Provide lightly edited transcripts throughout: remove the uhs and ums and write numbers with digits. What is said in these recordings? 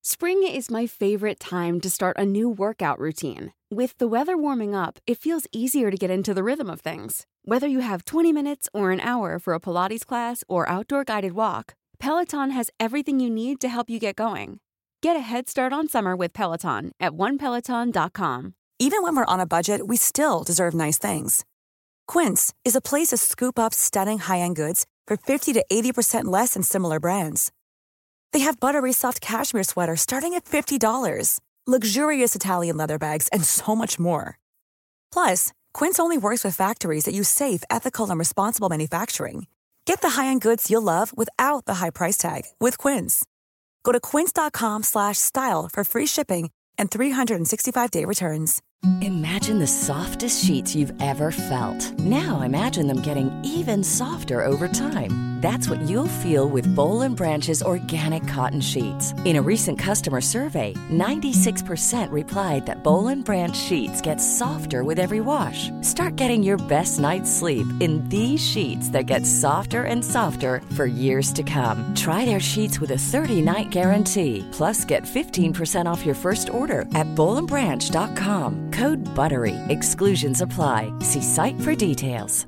Spring is my favorite time to start a new workout routine. With the weather warming up, it feels easier to get into the rhythm of things. Whether you have 20 minutes or an hour for a Pilates class or outdoor guided walk, Peloton has everything you need to help you get going. Get a head start on summer with Peloton at onepeloton.com. Even when we're on a budget, we still deserve nice things. Quince is a place to scoop up stunning high-end goods for 50 to 80% less than similar brands. They have buttery soft cashmere sweaters starting at $50, luxurious Italian leather bags, and so much more. Plus, Quince only works with factories that use safe, ethical, and responsible manufacturing. Get the high-end goods you'll love without the high price tag with Quince. Go to quince.com/style for free shipping and 365-day returns. Imagine the softest sheets you've ever felt. Now imagine them getting even softer over time. That's what you'll feel with Boll & Branch's organic cotton sheets. In a recent customer survey, 96% replied that Boll & Branch sheets get softer with every wash. Start getting your best night's sleep in these sheets that get softer and softer for years to come. Try their sheets with a 30-night guarantee. Plus, get 15% off your first order at bollandbranch.com. Code BUTTERY. Exclusions apply. See site for details.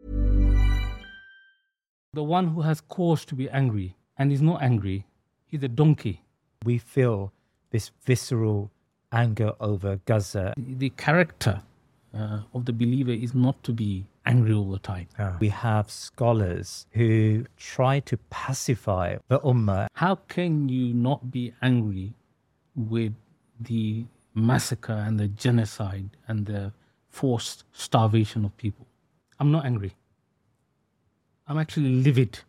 The one who has cause to be angry and is not angry, he's a donkey. We feel this visceral anger over Gaza. The character of the believer is not to be angry all the time. We have scholars who try to pacify the ummah. How can you not be angry with the massacre and the genocide and the forced starvation of people? I'm not angry. I'm actually livid.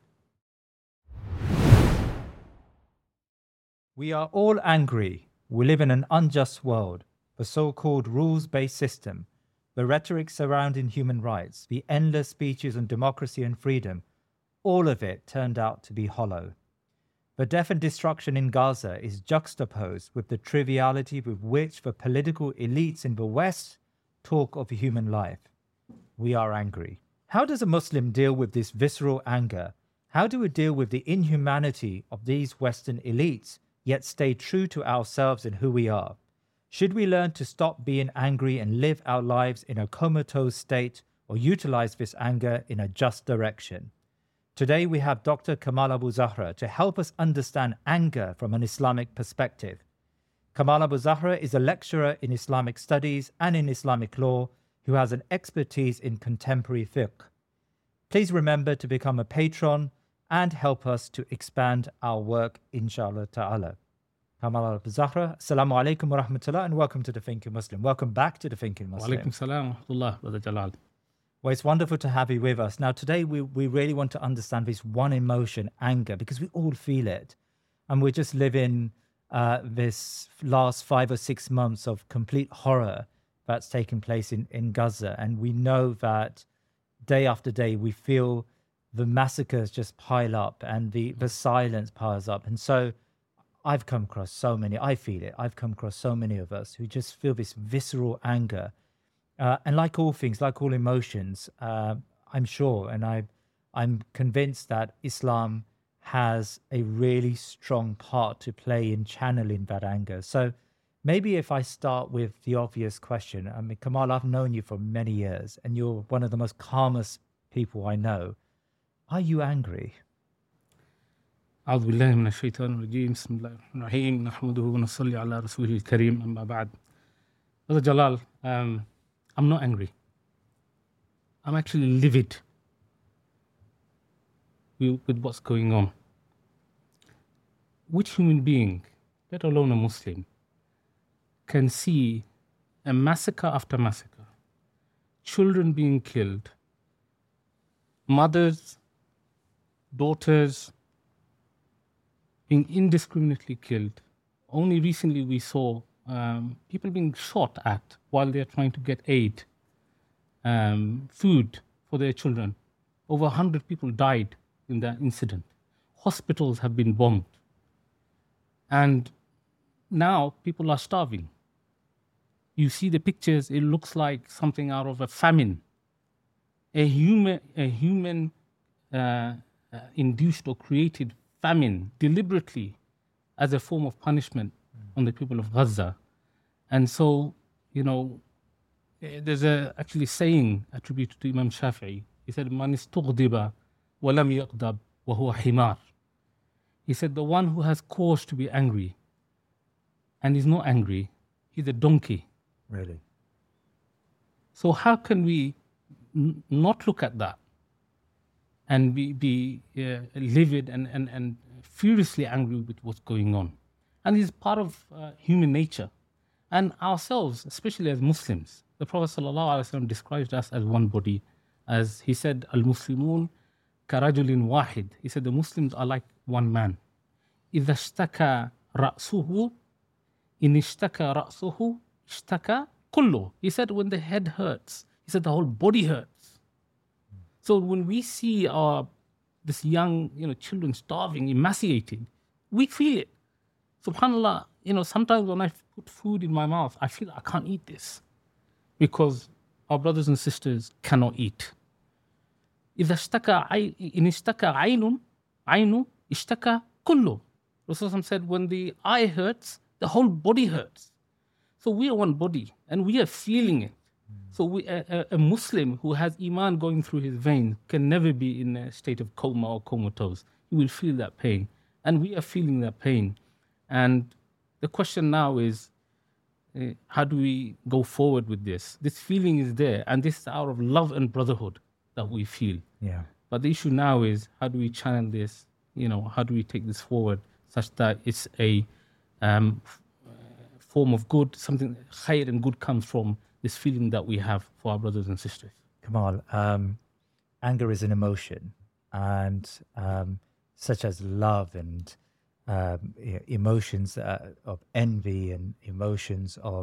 We are all angry. We live in an unjust world. The so-called rules-based system, the rhetoric surrounding human rights, the endless speeches on democracy and freedom, all of it turned out to be hollow. The death and destruction in Gaza is juxtaposed with the triviality with which the political elites in the West talk of human life. We are angry. How does a Muslim deal with this visceral anger? How do we deal with the inhumanity of these Western elites, yet stay true to ourselves and who we are? Should we learn to stop being angry and live our lives in a comatose state, or utilize this anger in a just direction? Today we have Dr. Kamal Abu Zahra to help us understand anger from an Islamic perspective. Kamal Abu Zahra is a lecturer in Islamic studies and in Islamic law who has an expertise in contemporary fiqh. Please remember to become a patron and help us to expand our work, inshallah ta'ala. Kamal Abu Zahra, assalamu alaikum wa rahmatullah, and welcome to The Thinking Muslim. Welcome back to The Thinking Muslim. Wa alaikum salam wa rahmatullah, Brother Jalal. Well, it's wonderful to have you with us. Now, today we really want to understand this one emotion, anger, because we all feel it. And we're just living this last 5 or 6 months of complete horror that's taken place in Gaza. And we know that day after day, we feel the massacres just pile up and the silence piles up. And so I've come across so many, I feel it, I've come across so many of us who just feel this visceral anger. And like all things, like all emotions, I'm sure, and I'm convinced that Islam has a really strong part to play in channeling that anger. So maybe if I start with the obvious question, I mean, Kamal, I've known you for many years, and you're one of the most calmest people I know. Are you angry? أعوذ بالله من الشيطان الرجيم بسم الله الرحمن الرحيم نحمده ونصلي على رسوله الكريم أما بعد. Brother Jalal, I'm not angry. I'm actually livid with what's going on. Which human being, let alone a Muslim, can see a massacre after massacre, children being killed, mothers, daughters being indiscriminately killed? Only recently we saw people being shot at while they're trying to get aid, food for their children. Over 100 people died in that incident. Hospitals have been bombed. And now people are starving. You see the pictures, it looks like something out of a famine. A human induced or created famine deliberately as a form of punishment on the people of Gaza. And so, there's actually saying attributed to Imam Shafi'i. He said, "Man istughdiba wa lam yaghdab wa huwa himar." He said, the one who has cause to be angry and is not angry, he's a donkey. Really? So how can we not look at that and be livid and furiously angry with what's going on? And it's part of human nature. And ourselves, especially as Muslims, the Prophet ﷺ described us as one body. As he said, Al-Muslimun karajulin wahid. He said the Muslims are like one man. إِذَا اشْتَكَى رَأْسُهُ إِنِ اشْتَكَى رَأْسُهُ اشْتَكَى كُلُّهُ. He said when the head hurts, he said the whole body hurts. So when we see this young children starving, emaciated, we feel it. SubhanAllah, sometimes when I put food in my mouth, I feel I can't eat this because our brothers and sisters cannot eat. إِذَا اشْتَكَى إِنِ اشْتَكَى عَيْنُ اشْتَكَى كُلُّهُ. Rasulullah said when the eye hurts, the whole body hurts. So we are one body and we are feeling it. So a Muslim who has Iman going through his veins can never be in a state of coma or comatose. He will feel that pain. And we are feeling that pain. And the question now is, how do we go forward with this? This feeling is there, and this is out of love and brotherhood that we feel. Yeah. But the issue now is, how do we channel this? How do we take this forward such that it's a form of good, something khair and good comes from this feeling that we have for our brothers and sisters? Kamal, anger is an emotion, and such as love and emotions of envy and emotions of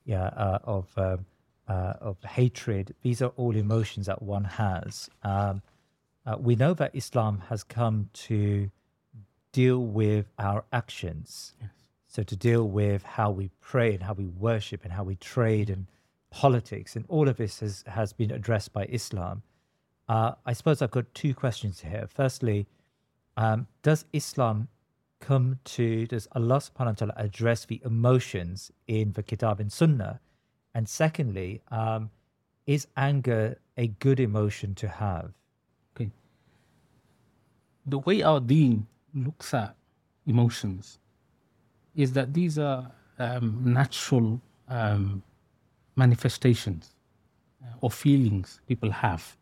hatred. These are all emotions that one has. We know that Islam has come to deal with our actions. Yes. So to deal with how we pray and how we worship and how we trade and politics, and all of this has been addressed by Islam. I suppose I've got two questions here. Firstly, does Allah subhanahu wa ta'ala address the emotions in the Kitab and Sunnah? And secondly, is anger a good emotion to have? Okay. The way our deen looks at emotions is that these are natural manifestations or feelings people have.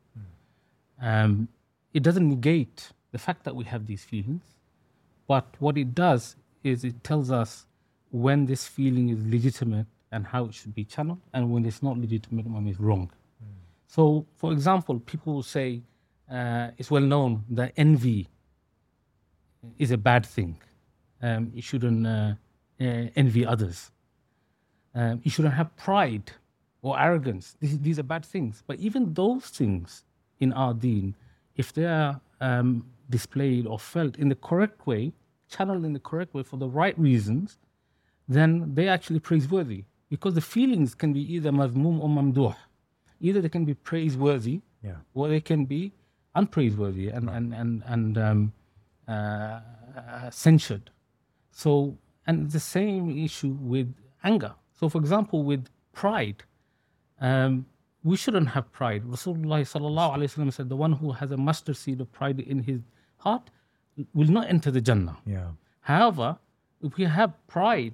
It doesn't negate the fact that we have these feelings, but what it does is it tells us when this feeling is legitimate and how it should be channeled, and when it's not legitimate, when it's wrong. So, for example, people will say, it's well known that envy is a bad thing. You shouldn't envy others. You shouldn't have pride or arrogance. These are bad things. But even those things in our deen, if they are displayed or felt in the correct way, channeled in the correct way for the right reasons, then they're actually praiseworthy. Because the feelings can be either mazmum or mamduh. Either they can be praiseworthy, or they can be unpraiseworthy and censured. So, and the same issue with anger. So, for example, with pride, we shouldn't have pride. Rasulullah sallallahu alaihi wasallam said, the one who has a mustard seed of pride in his heart will not enter the Jannah. However, if we have pride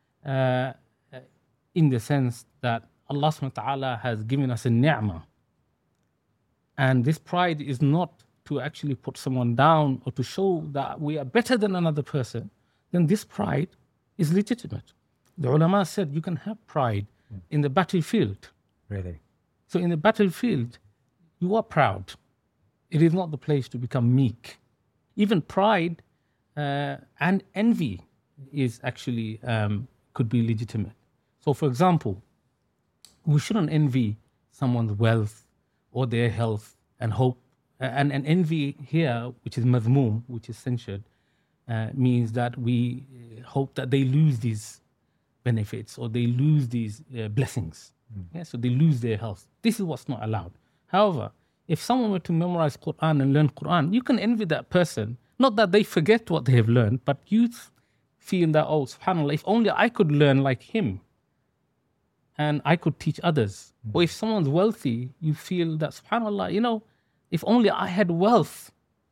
in the sense that Allah subhanahu wa ta'ala has given us a ni'mah, and this pride is not to actually put someone down or to show that we are better than another person, then this pride is legitimate. The ulama said you can have pride in the battlefield. Really? So in the battlefield, you are proud. It is not the place to become meek. Even pride and envy is actually could be legitimate. So for example, we shouldn't envy someone's wealth or their health and hope. And envy here, which is mazmum, which is censured, means that we hope that they lose these benefits or they lose these blessings. So they lose their health. This is what's not allowed. However, if someone were to memorize Quran and learn Quran, you can envy that person. Not that they forget what they have learned, but you feel that, oh, subhanAllah, if only I could learn like him and I could teach others. Or if someone's wealthy, you feel that, subhanAllah, if only I had wealth,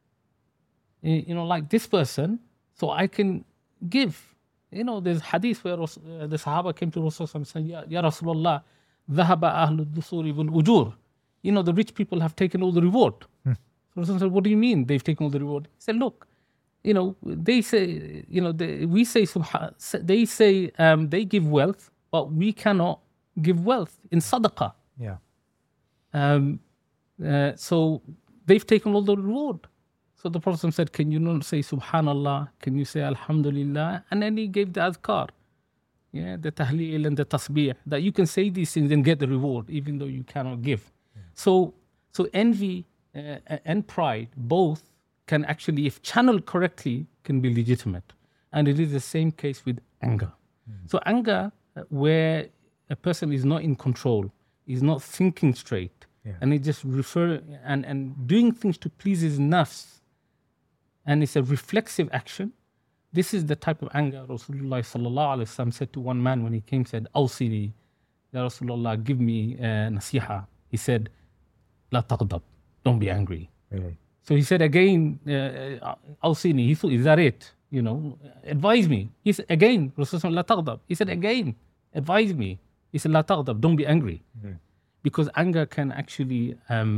like this person, so I can give. There's hadith where the Sahaba came to Rasulullah and said, Ya Rasulullah, ذهب أهل الدثور بالأجور. The rich people have taken all the reward. So Rasulullah said, what do you mean they've taken all the reward? He said, look, they say, we say, they say they give wealth, but we cannot give wealth in sadaqah. Yeah. So they've taken all the reward. So the Prophet said, can you not say Subhanallah? Can you say Alhamdulillah? And then he gave the adhkar, the tahleel and the tasbih, that you can say these things and get the reward, even though you cannot give. Yeah. So envy and pride, both can actually, if channeled correctly, can be legitimate. And it is the same case with anger. So anger, where a person is not in control, is not thinking straight, and he just and doing things to please his nafs, and it's a reflexive action. This is the type of anger Rasulullah sallallahu alaihi wasallam said to one man when he came, said, Awsini, Ya Rasulullah, give me nasiha. He said, La taghdab, don't be angry. Really? So he said again, Awsini, he thought, is that it? Advise me. He said again, Rasulullah, La taghdab. He said again, advise me. He said, La taghdab, don't be angry. Mm-hmm. Because anger can actually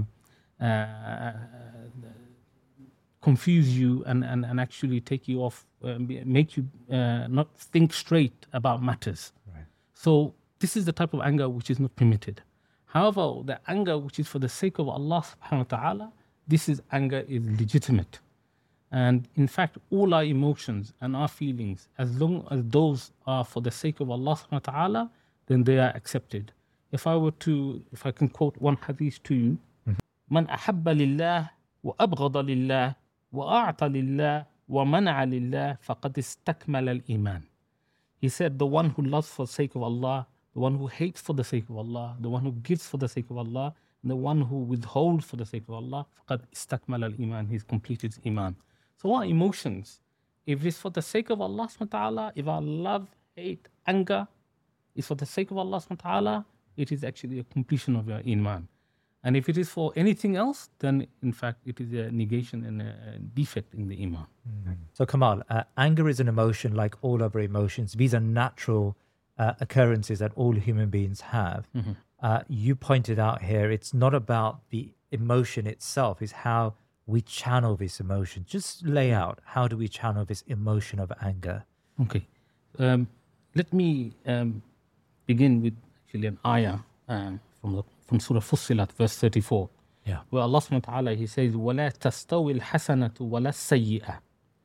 confuse you and actually take you off, make you not think straight about matters. Right. So this is the type of anger which is not permitted. However, the anger which is for the sake of Allah subhanahu wa ta'ala, this is anger is legitimate. And in fact, all our emotions and our feelings, as long as those are for the sake of Allah subhanahu wa ta'ala, then they are accepted. If I can quote one hadith to you, Man ahabba lillah wa abghada lillah wa a'ta lillah wa mana'a lillah faqad istakmala al-iman. He said, the one who loves for the sake of Allah, the one who hates for the sake of Allah, the one who gives for the sake of Allah, and the one who withholds for the sake of Allah, faqad istakmala al-iman. He's completed his iman. So our emotions, if it's for the sake of Allah subhanahu wa ta'ala, if our love, hate, anger is for the sake of Allah subhanahu wa ta'ala, it is actually a completion of your iman. And if it is for anything else, then in fact it is a negation and a defect in the iman. Mm-hmm. So Kamal, anger is an emotion like all other emotions. These are natural occurrences that all human beings have. Mm-hmm. You pointed out here, it's not about the emotion itself, it's how we channel this emotion. Just lay out, how do we channel this emotion of anger? Okay. Let me begin with actually an ayah from Surah Fussilat, verse 34. Yeah. Where Allah subhanahu wa ta'ala, He says, وَلَا تَسْتَوِي الْحَسَنَةُ وَلَا السَّيِّئَةُ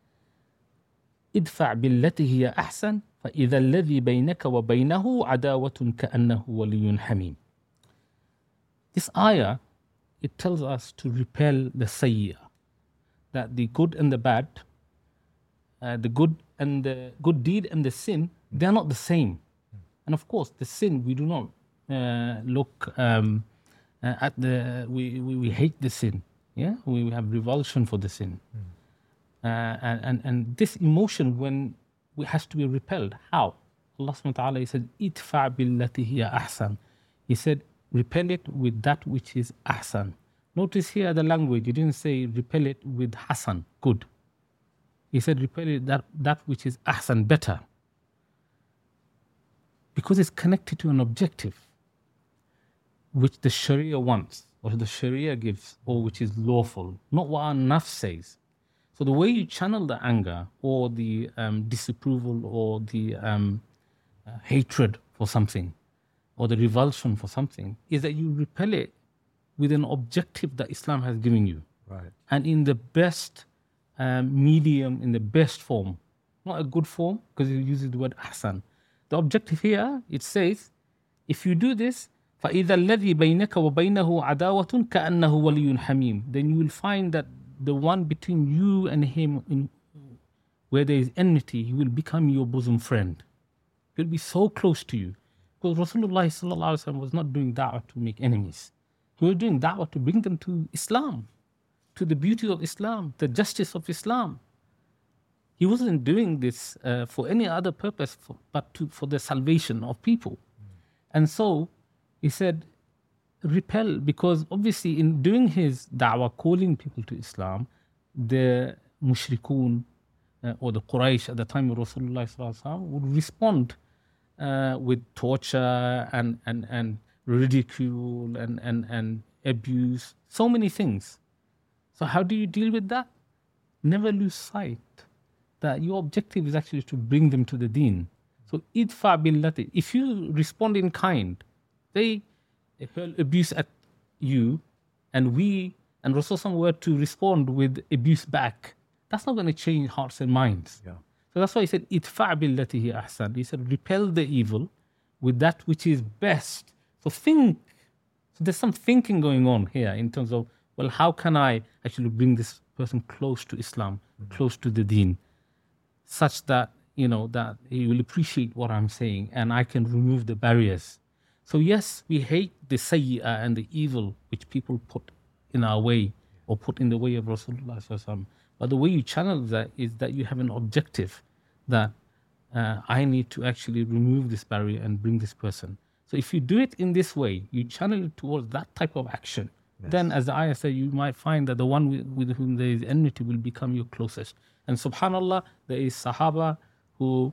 إِدْفَعْ بِالَّتِي هِيَ أَحْسَنُ فَإِذَا الَّذِي بَيْنَكَ وَبَيْنَهُ عَدَاوَةٌ كَأَنَّهُ وَلِيٌّ حَمِيمٌ. This ayah, it tells us to repel the sayyi'ah, that the good and the bad, the good deed and the sin, they are not the same. And of course, the sin, we do not look at we hate the sin. Yeah, we have revulsion for the sin. And this emotion, when it has to be repelled, how? Allah subhanahu wa ta'ala, He said, "Idfa' billati hiya ahsan." He said, repel it with that which is ahsan. Notice here the language. He didn't say repel it with hasan, good. He said repel it that which is ahsan, better. Because it's connected to an objective which the Sharia wants, or the Sharia gives, or which is lawful, not what our nafs says. So the way you channel the anger, or the disapproval, or the hatred for something, or the revulsion for something, is that you repel it with an objective that Islam has given you. Right. And in the best medium, in the best form. Not a good form, because it uses the word ahsan. The objective here, it says, if you do this, فَإِذَا الَّذِي بَيْنَكَ وَبَيْنَهُ عَدَاوَةٌ كَأَنَّهُ وَلِيٌّ حَمِيمٌ. Then you will find that the one between you and him, where there is enmity, he will become your bosom friend. He will be so close to you. Because Rasulullah sallallahu alaihi wasallam was not doing da'wah to make enemies. He was doing da'wah to bring them to Islam, to the beauty of Islam, the justice of Islam. he wasn't doing this for any other purpose but for the salvation of people. And so he said, repel, because obviously in doing his da'wah, calling people to Islam, the mushrikun or the Quraysh at the time of Rasulullah sallallahu alaihi wasallam would respond with torture and ridicule and abuse, so many things. So how do you deal with that? Never lose sight that your objective is actually to bring them to the deen. So idfa billati. If you respond in kind, they hurl abuse at you, and Rasulullah were to respond with abuse back, that's not going to change hearts and minds. Yeah. So that's why he said idfa billati hi ahsan. He said repel the evil with that which is best. So think. So there's some thinking going on here in terms of, well, how can I actually bring this person close to Islam, close to the deen, such that, that he will appreciate what I'm saying and I can remove the barriers. So yes, we hate the sayyi'ah and the evil which people put in our way or put in the way of Rasulullah sallallahu alaihi wasallam. But the way you channel that is that you have an objective that I need to actually remove this barrier and bring this person. So if you do it in this way, you channel it towards that type of action, then as the ayah said, you might find that the one with whom there is enmity will become your closest. And subhanAllah, there is Sahaba who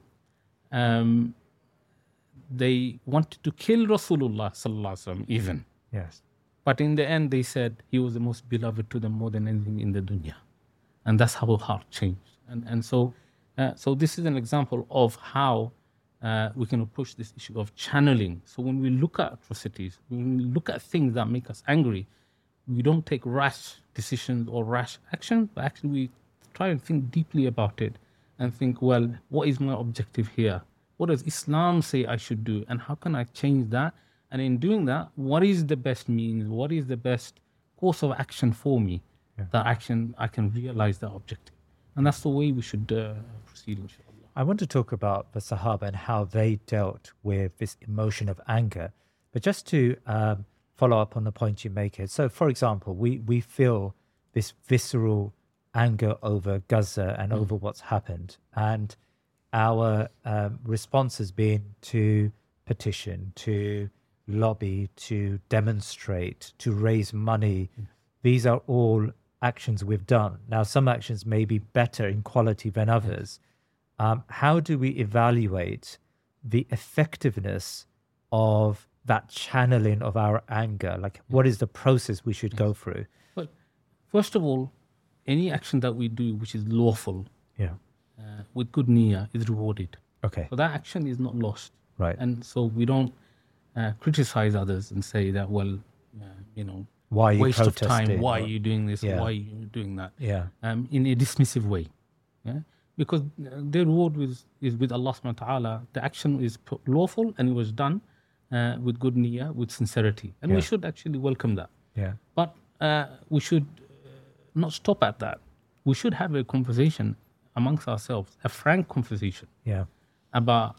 they wanted to kill Rasulullah sallallahu alaihi wasallam even. Yes. But in the end, they said he was the most beloved to them more than anything in the dunya. And that's how heart changed. And so this is an example of how we can approach this issue of channeling. So when we look at atrocities, when we look at things that make us angry, we don't take rash decisions or rash action, but actually we try and think deeply about it and think, well, what is my objective here? What does Islam say I should do? And how can I change that? And in doing that, what is the best means? What is the best course of action for me? That action, I can realize that objective. And that's the way we should proceed, inshallah. I want to talk about the Sahaba and how they dealt with this emotion of anger. But just to follow up on the point you make here. So, for example, we feel this visceral anger over Gaza and over what's happened. And our response has been to petition, to lobby, to demonstrate, to raise money. These are all actions we've done. Now, some actions may be better in quality than others. How do we evaluate the effectiveness of that channeling of our anger? Like, what is the process we should go through? Well, first of all, any action that we do which is lawful, with good niyyah, is rewarded. Okay. So that action is not lost. Right. And so we don't criticize others and say that, well, why are you waste of protesting? time, why are you doing this, Yeah. why are you doing that? Yeah. In a dismissive way. Yeah? Because the reward is with Allah subhanahu wa ta'ala. The action is lawful and it was done with good niyyah, with sincerity. And we should actually welcome that. Yeah. But we should not stop at that. We should have a conversation amongst ourselves, a frank conversation Yeah. about,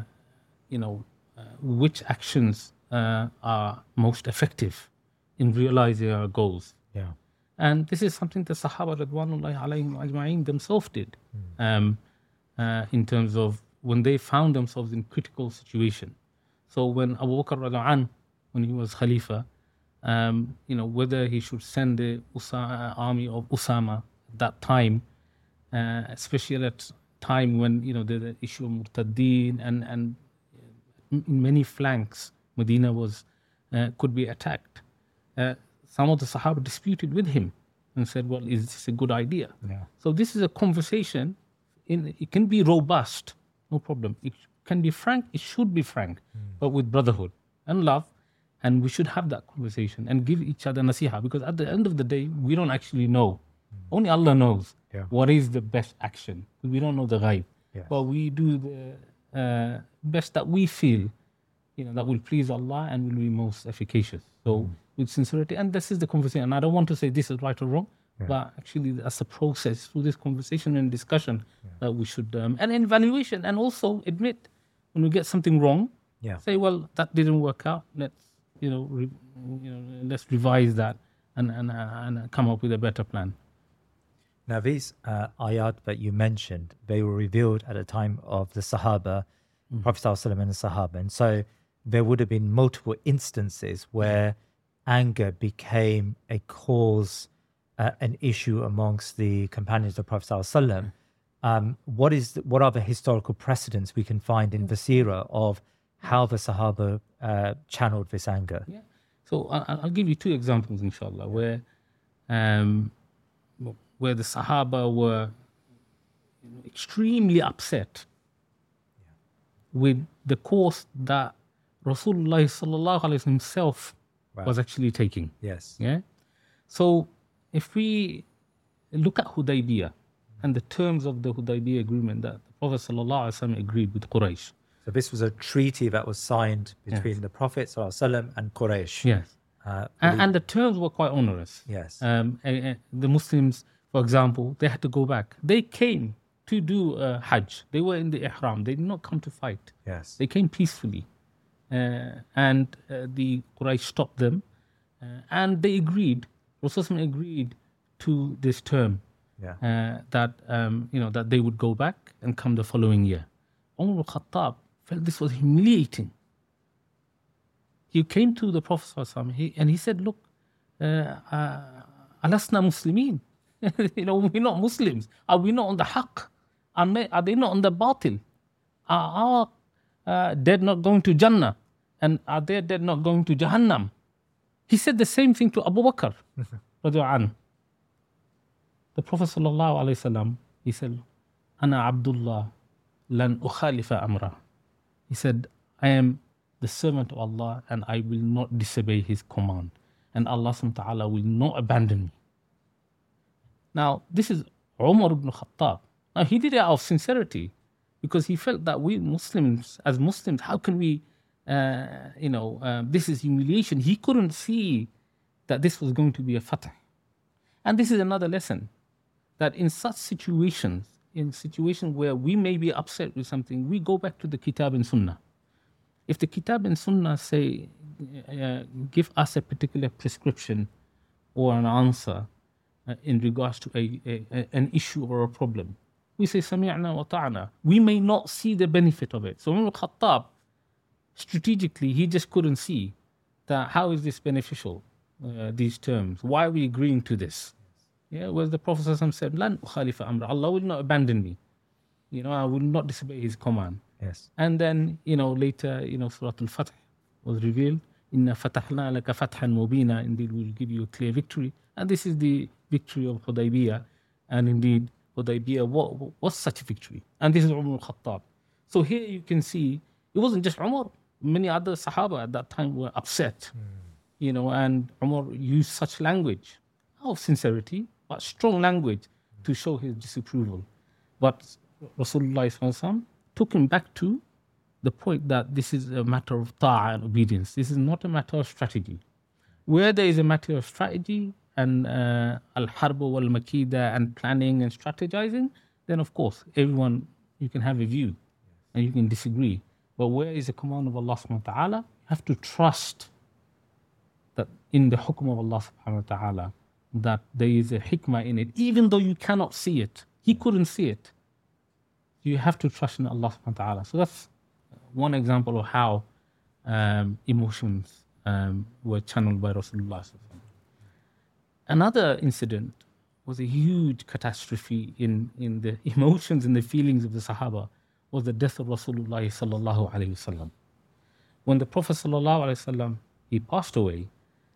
which actions are most effective in realizing our goals. Yeah. And this is something the Sahaba Radwanullahi alayhim ajma'in themselves did, in terms of when they found themselves in critical situation. So when Abu Bakr radiallahu anh, when he was Khalifa, whether he should send the army of Usama at that time, especially at time when the issue of Murtaddeen and in many flanks Medina was could be attacked. Some of the Sahaba disputed with him and said, well, is this a good idea? Yeah. So this is a conversation. It can be robust, no problem. It can be frank, it should be frank, but with brotherhood and love. And we should have that conversation and give each other nasiha, because at the end of the day, we don't actually know. Only Allah knows what is the best action. We don't know the ghaib. Yes. But we do the best that we feel, that will please Allah and will be most efficacious. So with sincerity, and this is the conversation. And I don't want to say this is right or wrong, but actually that's a process through this conversation and discussion that we should, and evaluation, and also admit when we get something wrong, say, well, that didn't work out. Let's, let's revise that and come up with a better plan. Now, these ayat that you mentioned, they were revealed at the time of the Sahaba, Prophet ﷺ and the Sahaba. And so there would have been multiple instances where anger became a cause, an issue amongst the companions of Prophet ﷺ. What are the historical precedents we can find in the seerah of how the Sahaba channeled this anger? Yeah. So I'll give you two examples, inshallah, where the Sahaba were extremely upset with the course that Rasulullah sallallahu alaihi wasallam himself was actually taking. Yes. Yeah. So if we look at Hudaybiyah and the terms of the Hudaybiyah agreement that the Prophet sallallahu alaihi wasallam agreed with Quraysh. So this was a treaty that was signed between the Prophet sallallahu alaihi wasallam and Quraysh. Yes. And the terms were quite onerous. Yes. The Muslims, for example, they had to go back. They came to do Hajj. They were in the Ihram. They did not come to fight. Yes. They came peacefully. And the Quraysh stopped them. And they agreed, Rasulullah agreed to this term. That that they would go back and come the following year. Umar al-Khattab felt this was humiliating. He came to the Prophet and he said, "Look, alasna Muslimin. We're not Muslims. Are we not on the haqq? Are they not on the batil? Are our dead not going to Jannah? And are their dead not going to Jahannam?" He said the same thing to Abu Bakr. The Prophet ﷺ, he said, "Ana Abdullah lan ukhalifa amra." He said, "I am the servant of Allah and I will not disobey His command. And Allah subhanahu wa ta'ala will not abandon me." Now, this is Umar ibn Khattab. Now, he did it out of sincerity because he felt that we Muslims, as Muslims, how can we, this is humiliation. He couldn't see that this was going to be a fatah. And this is another lesson, that in such situations, in situations where we may be upset with something, we go back to the Kitab and Sunnah. If the Kitab and Sunnah say, give us a particular prescription or an answer in regards to an issue or a problem, we say, Sami'na wa ta'na. We may not see the benefit of it. So Umar al-Khattab, strategically, he just couldn't see that how is this beneficial, these terms? Why are we agreeing to this? Yeah, whereas the Prophet said, "Lan ukhalifa amra." Allah will not abandon me. I will not disobey His command. Yes. And then, later, Surah Al-Fath was revealed. Inna fatahna laka fathan mubina. Indeed, we will give you a clear victory. And this is the victory of Hudaybiyah. And indeed, Hudaybiyah was such a victory. And this is Umar al-Khattab. So here you can see, it wasn't just Umar. Many other Sahaba at that time were upset. And Umar used such language of sincerity, but strong language to show his disapproval. But Rasulullah took him back to the point that this is a matter of ta'ah and obedience. This is not a matter of strategy. Where there is a matter of strategy and al-harb wal-makida and planning and strategizing, then of course, everyone, you can have a view and you can disagree. But where is the command of Allah subhanahu wa ta'ala? You have to trust that in the hukm of Allah subhanahu wa ta'ala, that there is a hikmah in it, even though you cannot see it. He couldn't see it. You have to trust in Allah subhanahu wa ta'ala. So that's one example of how emotions were channeled by Rasulullah. Another incident was a huge catastrophe in the emotions and the feelings of the Sahaba, was the death of Rasulullah sallallahu alayhi wasallam. When the Prophet sallallahu alayhi wasallam, he passed away,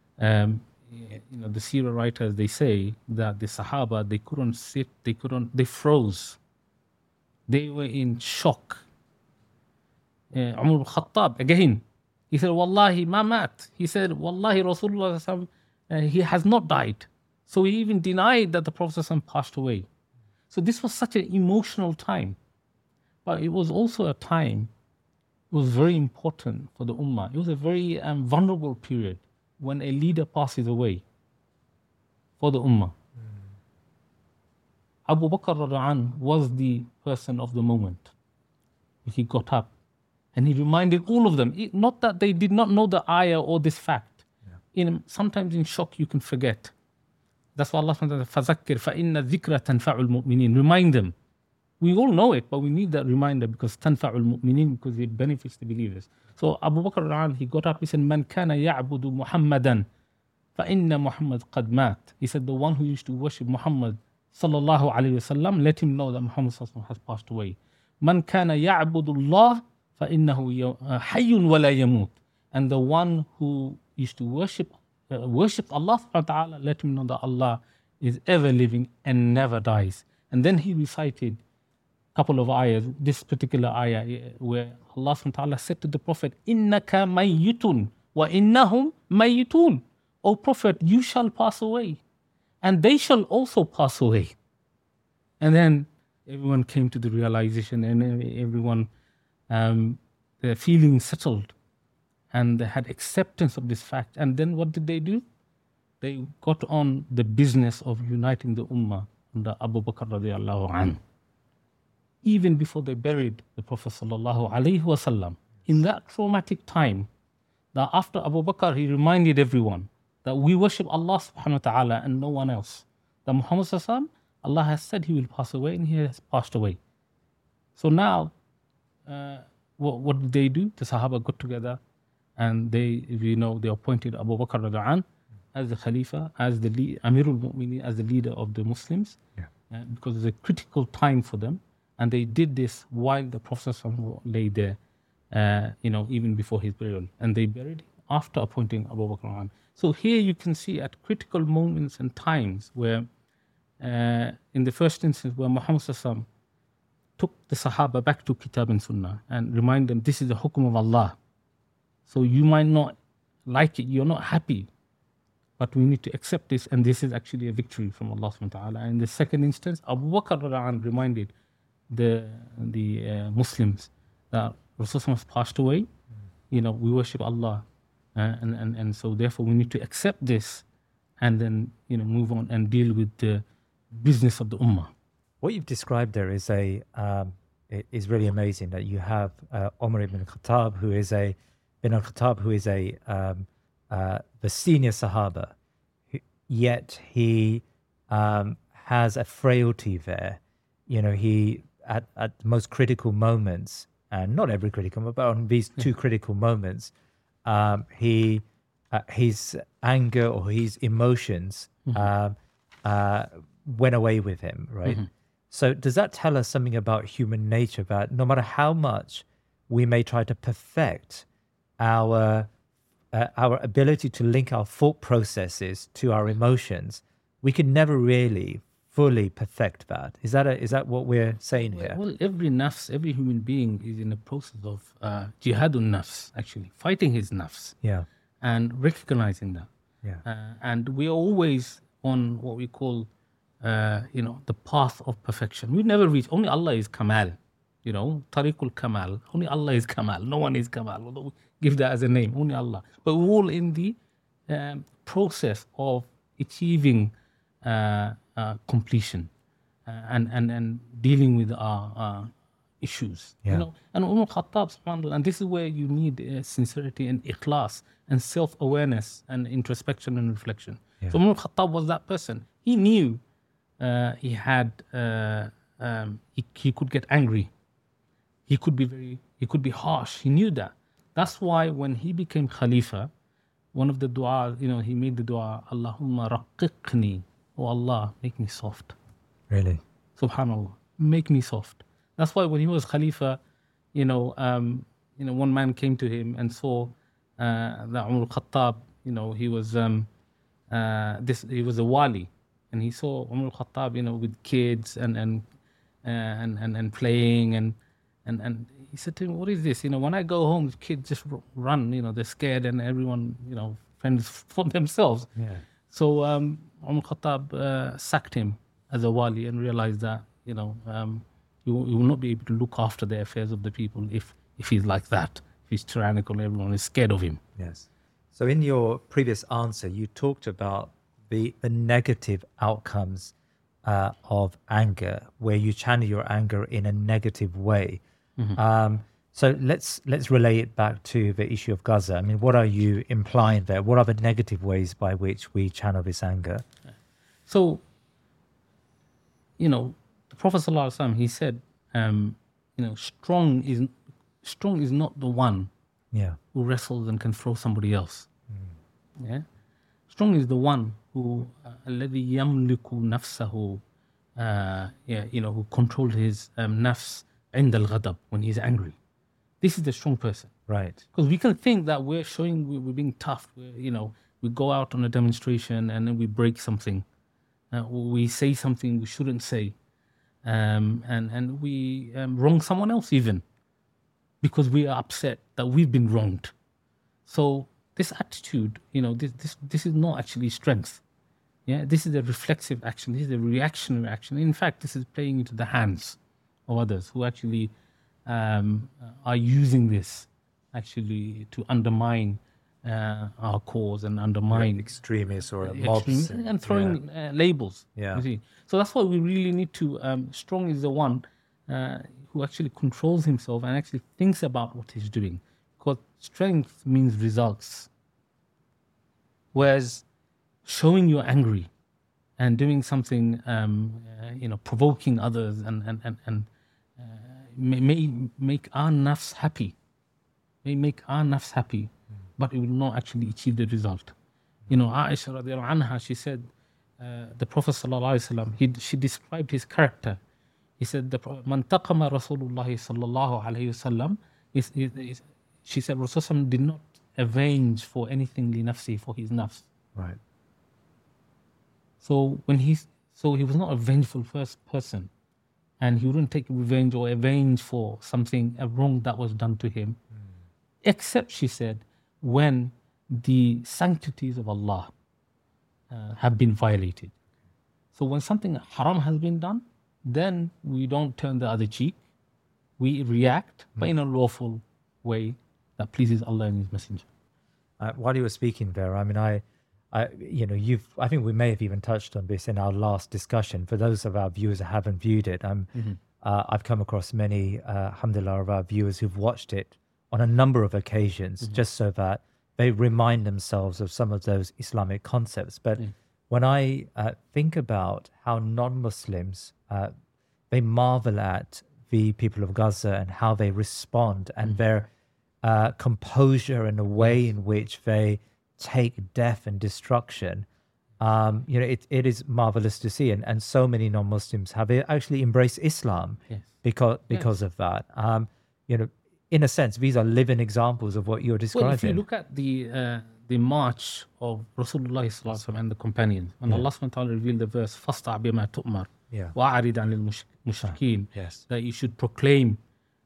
the seerah writers, they say that the Sahaba, they couldn't sit, they froze. They were in shock. Umar al-Khattab, again, he said, "Wallahi ma mat." He said, "Wallahi Rasulullah, he has not died." So he even denied that the Prophet passed away. So this was such an emotional time. But it was also a time, it was very important for the Ummah. It was a very vulnerable period when a leader passes away for the Ummah. Abu Bakr radhiallahu anhu was the person of the moment. He got up and he reminded all of them, not that they did not know the ayah or this fact. Sometimes in shock you can forget That's why Allah says, فَذَكِّرْ فَإِنَّ الذِّكْرَ تَنْفَعُ الْمُؤْمِنِينَ. Remind them. We all know it, but we need that reminder because تَنْفَعُ الْمُؤْمِنِينَ, because it benefits the believers. So Abu Bakr, he got up, he said, مَنْ كَانَ يَعْبُدُ مُحَمَّدًا فَإِنَّ مُحَمَّدْ قَدْ مَاتْ. He said, the one who used to worship Muhammad sallallahu alayhi wasallam, let him know that Muhammad sallallahu alayhi wasallam has passed away. مَنْ كَانَ يَعْبُدُ اللَّهِ فَإِنَّهُ حَيٌّ وَلَا يَمُوتُ. And the one who used to worship Allah subhanahu wa ta'ala, let him know that Allah is ever living and never dies. And then he recited a couple of ayahs, this particular ayah where Allah subhanahu wa ta'ala said to the Prophet, إِنَّكَ مَيِّتٌ وَإِنَّهُمْ مَيِّتُونَ. O Prophet, you shall pass away and they shall also pass away. And then everyone came to the realization, and everyone, their feelings settled and they had acceptance of this fact. And then what did they do? They got on the business of uniting the ummah under Abu Bakr radiallahu anhu. Even before they buried the Prophet sallallahu alaihi wasallam, in that traumatic time, that after Abu Bakr, he reminded everyone that we worship Allah subhanahu wa ta'ala and no one else. That Muhammad sallallahu alaihi wasallam, Allah has said he will pass away and he has passed away. So now, what did they do? The Sahaba got together and they appointed Abu Bakr radiallahu anhu as the Khalifa, as the Amirul Mu'minin, as the leader of the Muslims, because it's a critical time for them. And they did this while the Prophet lay there, even before his burial. And they buried him after appointing Abu Bakr. So here you can see at critical moments and times where, in the first instance, where Muhammad took the Sahaba back to Kitab and Sunnah and remind them this is the hukum of Allah. So you might not like it, you're not happy, but we need to accept this, and this is actually a victory from Allah subhanahu wa ta'ala. And in the second instance, Abu Bakr reminded the Muslims that Rasulullah has passed away. We worship Allah, and so therefore we need to accept this, and then move on and deal with the business of the ummah. What you've described there is is really amazing. That you have Umar ibn Khattab, who is the senior Sahaba, yet he has a frailty there. He at the most critical moments, and not every critical moment, but on these two critical moments, his anger or his emotions went away with him, right? Mm-hmm. So does that tell us something about human nature, that no matter how much we may try to perfect our ability to link our thought processes to our emotions, we can never really fully perfect that? Is that what we're saying here? Well, every human being is in a process of jihadun nafs, actually fighting his nafs, and recognizing that. And we are always on what we call, the path of perfection. We never reach. Only Allah is Kamal. Tariqul Kamal. Only Allah is Kamal. No one is Kamal. Although we give that as a name, only Allah. But we're all in the process of achieving completion and dealing with our issues. And Umar Khattab, subhanAllah, and this is where you need sincerity and ikhlas and self-awareness and introspection and reflection. So Umar Khattab was that person. He knew he could get angry. He could be harsh. He knew that. That's why when he became Khalifa, one of the du'as, he made the dua, Allahumma raqiqni, oh Allah, make me soft. Really? Subhanallah, make me soft. That's why when he was Khalifa, one man came to him and saw that Umar Khattab, he was he was a wali, and he saw Umar Khattab, with kids and playing and he said to him, what is this? When I go home, the kids just run, they're scared, and everyone, fends for themselves. So Umar Khattab sacked him as a wali and realized that, he will not be able to look after the affairs of the people if he's like that. If he's tyrannical, everyone is scared of him. Yes. So in your previous answer, you talked about the negative outcomes of anger, where you channel your anger in a negative way. Mm-hmm. So let's relay it back to the issue of Gaza. I mean, what are you implying there? What are the negative ways by which we channel this anger? So, the Prophet ﷺ, he said, strong is not the one who wrestles and can throw somebody else. Yeah, strong is the one who الذي يملك نفسه, who controls his nafs عند الغضب, when he's angry. This is the strong person. Right. Because we can think that we're we're being tough. We go out on a demonstration and then we break something. We say something we shouldn't say. And we wrong someone else even, because we are upset that we've been wronged. So this attitude, this is not actually strength. Yeah, this is a reflexive action. This is a reactionary action. In fact, this is playing into the hands of others who actually are using this actually to undermine our cause and undermine extremists or mobs and throwing labels. You see. So that's why we really need to. Strong is the one who actually controls himself and actually thinks about what he's doing, because strength means results. Whereas showing you're angry and doing something, provoking others and may make our nafs happy. But it will not actually achieve the result. Aisha radiallahu anha, she said, the Prophet sallallahu alaihi wasallam, she described his character. He said, "Man taqama Rasulullah sallallahu alaihi wasallam." She said, Rasulullah did not avenge for anything li nafsi, for his nafs. Right. So he was not a vengeful first person, and he wouldn't take revenge or avenge for something, a wrong that was done to him, except, she said, when the sanctities of Allah have been violated. So when something haram has been done, then we don't turn the other cheek. We react, but in a lawful way that pleases Allah and His Messenger. While you were speaking there, I mean, I think we may have even touched on this in our last discussion. For those of our viewers who haven't viewed it, I've come across many, alhamdulillah, of our viewers who've watched it on a number of occasions, just so that they remind themselves of some of those Islamic concepts. But when I think about how non-Muslims, they marvel at the people of Gaza and how they respond, and their composure and the way in which they take death and destruction, it is marvelous to see. And so many non-Muslims have actually embraced Islam because of that. In a sense, these are living examples of what you're describing. Well, if you look at the march of Rasulullah sallallahu alaihi wasallam and the companions, when Allah subhanahu wa ta'ala revealed the verse, فَاسْتَعْ بِمَا تُؤْمَرْ وَأَعْرِضْ عَنِ الْمُشْرِكِينَ, that you should proclaim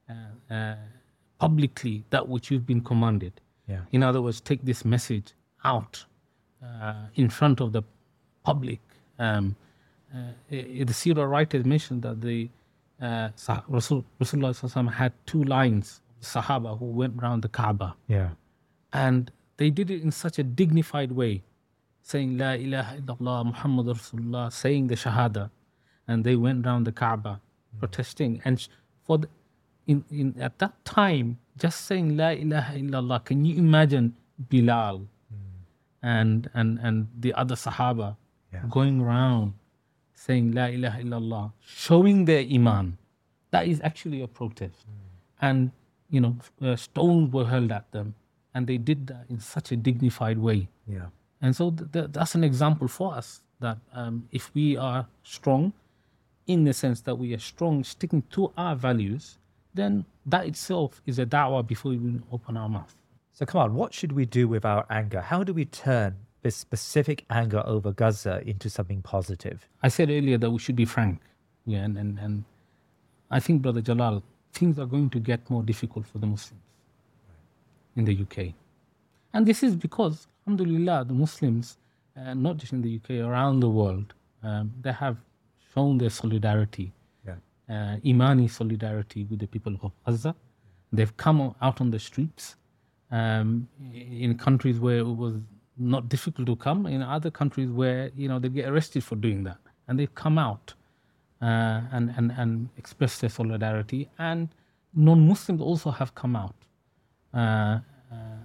publicly that which you've been commanded. In other words, take this message out in front of the public. The Sirah writers mentioned that the Rasulullah sallallahu alaihi wasallam had two lines, Sahaba, who went around the Kaaba. And they did it in such a dignified way, saying La ilaha illallah Muhammad Rasulullah, saying the Shahada. And they went around the Kaaba protesting. And at that time, just saying La ilaha illallah, can you imagine Bilal and the other Sahaba going around saying La ilaha illallah, showing their iman? That is actually a protest. And stones were hurled at them, and they did that in such a dignified way. And so that's an example for us that if we are strong, in the sense that we are strong sticking to our values, then that itself is a da'wah before we even open our mouth. So come on, what should we do with our anger? How do we turn this specific anger over Gaza into something positive? I said earlier that we should be frank. And I think, Brother Jalal, things are going to get more difficult for the Muslims in the UK. And this is because, alhamdulillah, the Muslims, not just in the UK, around the world, they have shown their solidarity, Imani solidarity with the people of Gaza. They've come out on the streets in countries where it was not difficult to come, in other countries where they get arrested for doing that. And they've come out and express their solidarity, and non-Muslims also have come out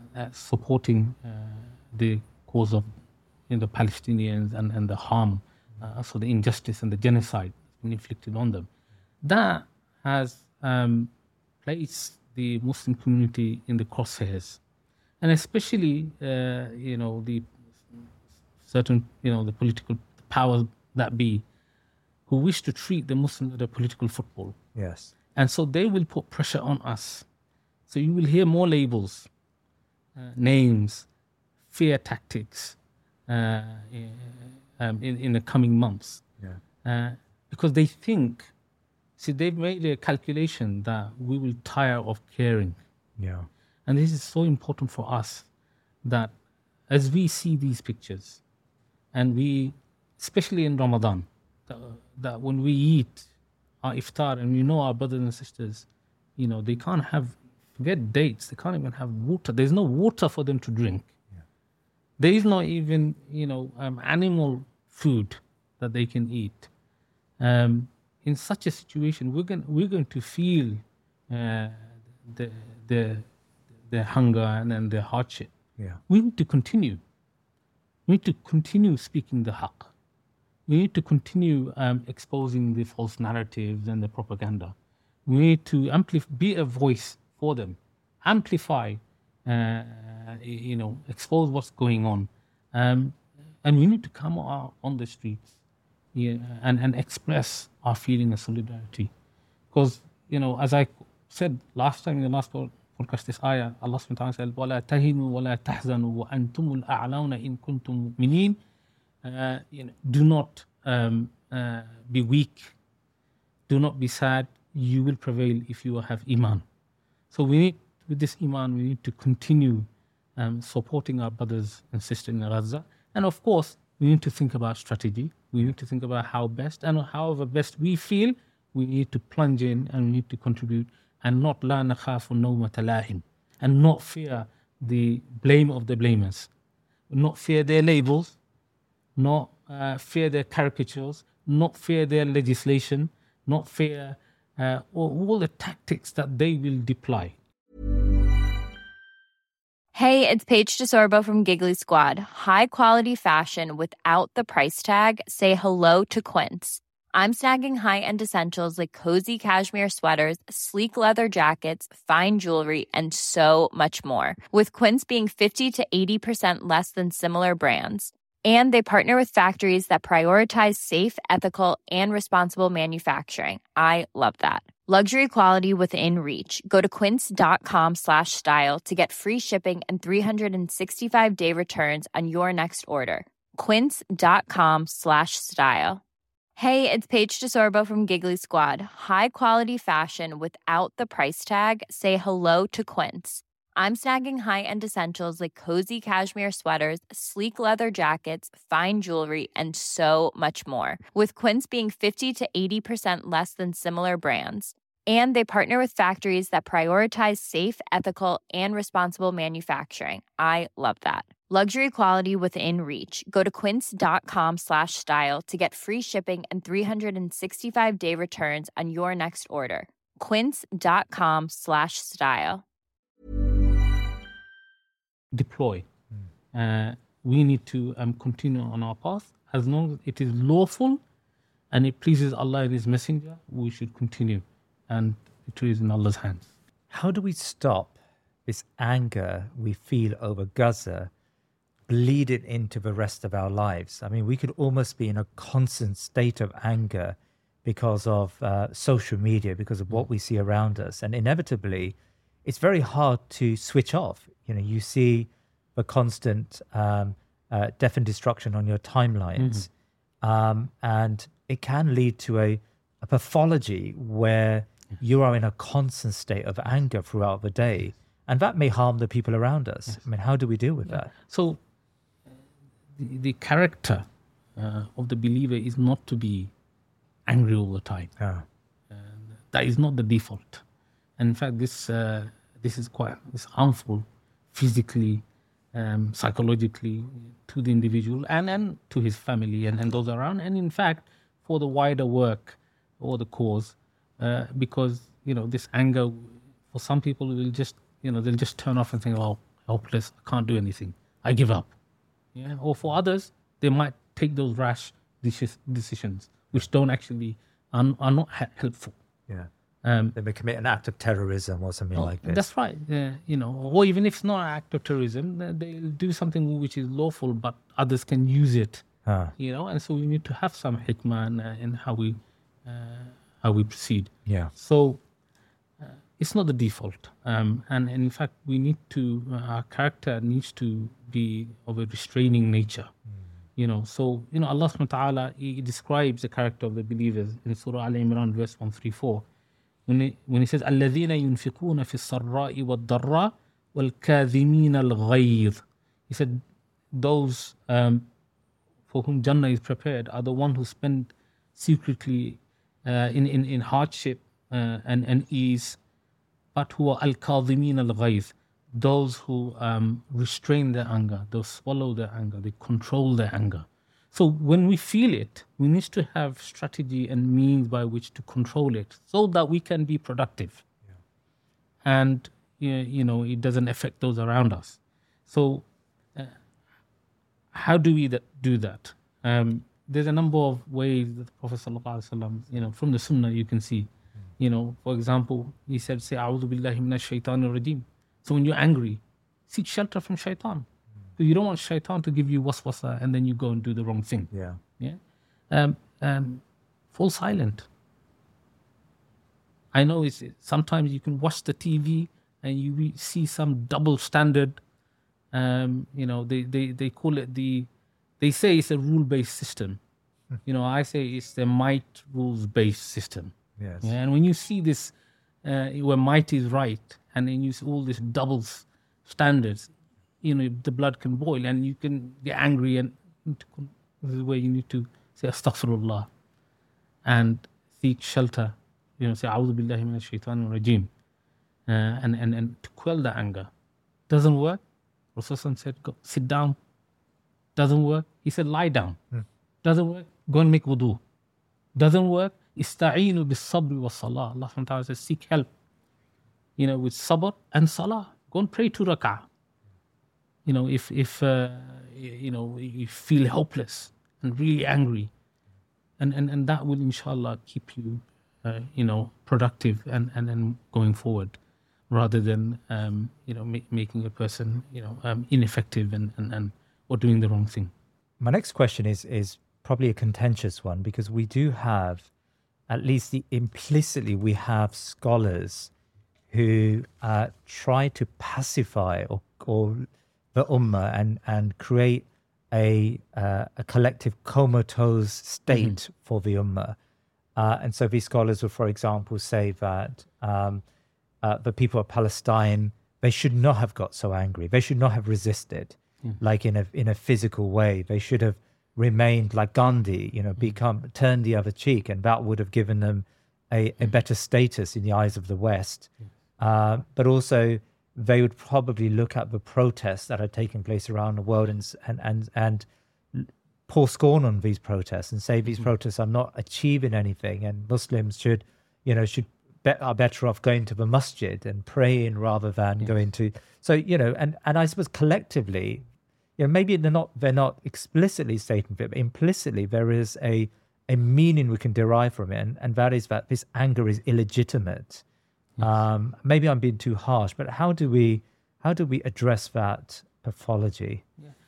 supporting the cause of the Palestinians and the harm so the injustice and the genocide inflicted on them. That has placed the Muslim community in the crosshairs, and especially the certain the political powers that be, who wish to treat the Muslims as a political football. Yes. And so they will put pressure on us. So you will hear more labels, names, fear tactics in the coming months. Yeah. Because they think, they've made a calculation that we will tire of caring. Yeah. And this is so important for us, that as we see these pictures, and we, especially in Ramadan, that when we eat our iftar and we know our brothers and sisters, they can't forget dates, they can't even have water. There's no water for them to drink. Yeah. There is not even, animal food that they can eat. In such a situation, we're going to feel the hunger and the hardship. Yeah. We need to continue. We need to continue speaking the haqq. We need to continue exposing the false narratives and the propaganda. We need to be a voice for them, amplify, expose what's going on, and we need to come out on the streets, and express our feeling of solidarity, because as I said last time in the last podcast, this ayah, Allah subhanahu wa ta'ala said, وَلَا تَهِنُوا وَلَا تَحْزَنُوا وَأَنْتُمُ الْأَعْلَوْنَ إِن كُنتُم مُؤْمِنِينَ. Do not be weak, do not be sad, you will prevail if you have iman. So with this iman, we need to continue supporting our brothers and sisters in Gaza. And of course, we need to think about strategy. We need to think about how best, and however best we feel, we need to plunge in and we need to contribute, and not la nakhafu nawmata lahim, and not fear the blame of the blamers, not fear their labels, not fear their caricatures, not fear their legislation, not fear all the tactics that they will deploy. Hey, it's Paige DeSorbo from Giggly Squad. High quality fashion without the price tag. Say hello to Quince. I'm snagging high-end essentials like cozy cashmere sweaters, sleek leather jackets, fine jewelry, and so much more. With Quince being 50 to 80% less than similar brands. And they partner with factories that prioritize safe, ethical, and responsible manufacturing. I love that. Luxury quality within reach. Go to quince.com/style to get free shipping and 365-day returns on your next order. Quince.com/style. Hey, it's Paige DeSorbo from Giggly Squad. High quality fashion without the price tag. Say hello to Quince. I'm snagging high-end essentials like cozy cashmere sweaters, sleek leather jackets, fine jewelry, and so much more. With Quince being 50 to 80% less than similar brands. And they partner with factories that prioritize safe, ethical, and responsible manufacturing. I love that. Luxury quality within reach. Go to quince.com/style to get free shipping and 365-day returns on your next order. Quince.com/style. Deploy. We need to continue on our path. As long as it is lawful and it pleases Allah and His Messenger, we should continue. And it is in Allah's hands. How do we stop this anger we feel over Gaza bleed it into the rest of our lives? I mean, we could almost be in a constant state of anger because of social media, because of what we see around us. And inevitably, it's very hard to switch off. You see the constant death and destruction on your timelines. And it can lead to a pathology where you are in a constant state of anger throughout the day. And that may harm the people around us. Yes. I mean, how do we deal with that? So the character of the believer is not to be angry all the time. That is not the default. And in fact, this is harmful physically, psychologically to the individual and to his family and those around. And in fact, for the wider work or the cause, because, this anger for some people will just, they'll just turn off and think, oh, helpless, I can't do anything, I give up. Yeah. Or for others, they might take those rash decisions which don't actually are not helpful. Yeah. They may commit an act of terrorism or something like this. That's right. Or even if it's not an act of terrorism, they'll do something which is lawful, but others can use it. And so we need to have some hikmah in how we proceed. Yeah. So it's not the default, and in fact, we need to. Our character needs to be of a restraining nature. So Allah subhanahu wa ta'ala, He describes the character of the believers in Surah Al Imran, verse 134. When he says, الَّذِينَ يُنْفِقُونَ فِي السَّرَّاءِ وَالضَّرَّاءِ وَالْكَاذِمِينَ الْغَيْظِ. He said, those for whom Jannah is prepared are the ones who spend secretly in hardship and ease, but who are al-kadhimin al-ghayth, those who restrain their anger, they swallow their anger, they control their anger. So when we feel it, we need to have strategy and means by which to control it so that we can be productive. And, it doesn't affect those around us. So how do we do that? There's a number of ways that the Prophet ﷺ, from the Sunnah you can see. For example, he said, say, A'udhu billahi minash shaitanir rajim. So when you're angry, seek shelter from shaitan. So you don't want shaitan to give you waswasa and then you go and do the wrong thing. Fall silent. I know sometimes you can watch the TV and you see some double standard. They call it they say it's a rule-based system. I say it's the might rules-based system. Yes. And when you see this, where might is right, and then you see all these double standards, the blood can boil and you can get angry, and this is where you need to say astaghfirullah and seek shelter. Say A'udhu billahi minash shaitanir rajim, and to quell the anger. Doesn't work. Rasulullah said, go sit down. Doesn't work. He said, lie down. Doesn't work. Go and make wudu. Doesn't work. Ista'inu bis sabr wa salah. Allah subhanahu wa ta'ala says, seek help. With sabr and salah. Go and pray 2 rak'ah. If you feel helpless and really angry, and that will inshallah keep you, productive and going forward, rather than making a person ineffective and or doing the wrong thing. My next question is probably a contentious one, because we do have, at least implicitly, we have scholars who try to pacify or the ummah and create a collective comatose state for the ummah. And so these scholars will, for example, say that the people of Palestine, they should not have got so angry. They should not have resisted, like in a physical way. They should have remained like Gandhi, turned the other cheek, and that would have given them a better status in the eyes of the West. But also, they would probably look at the protests that are taking place around the world and pour scorn on these protests and say these protests are not achieving anything, and Muslims are better off going to the masjid and praying rather than going to. So and I suppose collectively, maybe they're not explicitly stating it, but implicitly there is a meaning we can derive from it, and that is that this anger is illegitimate. Maybe I'm being too harsh, but how do we address that pathology?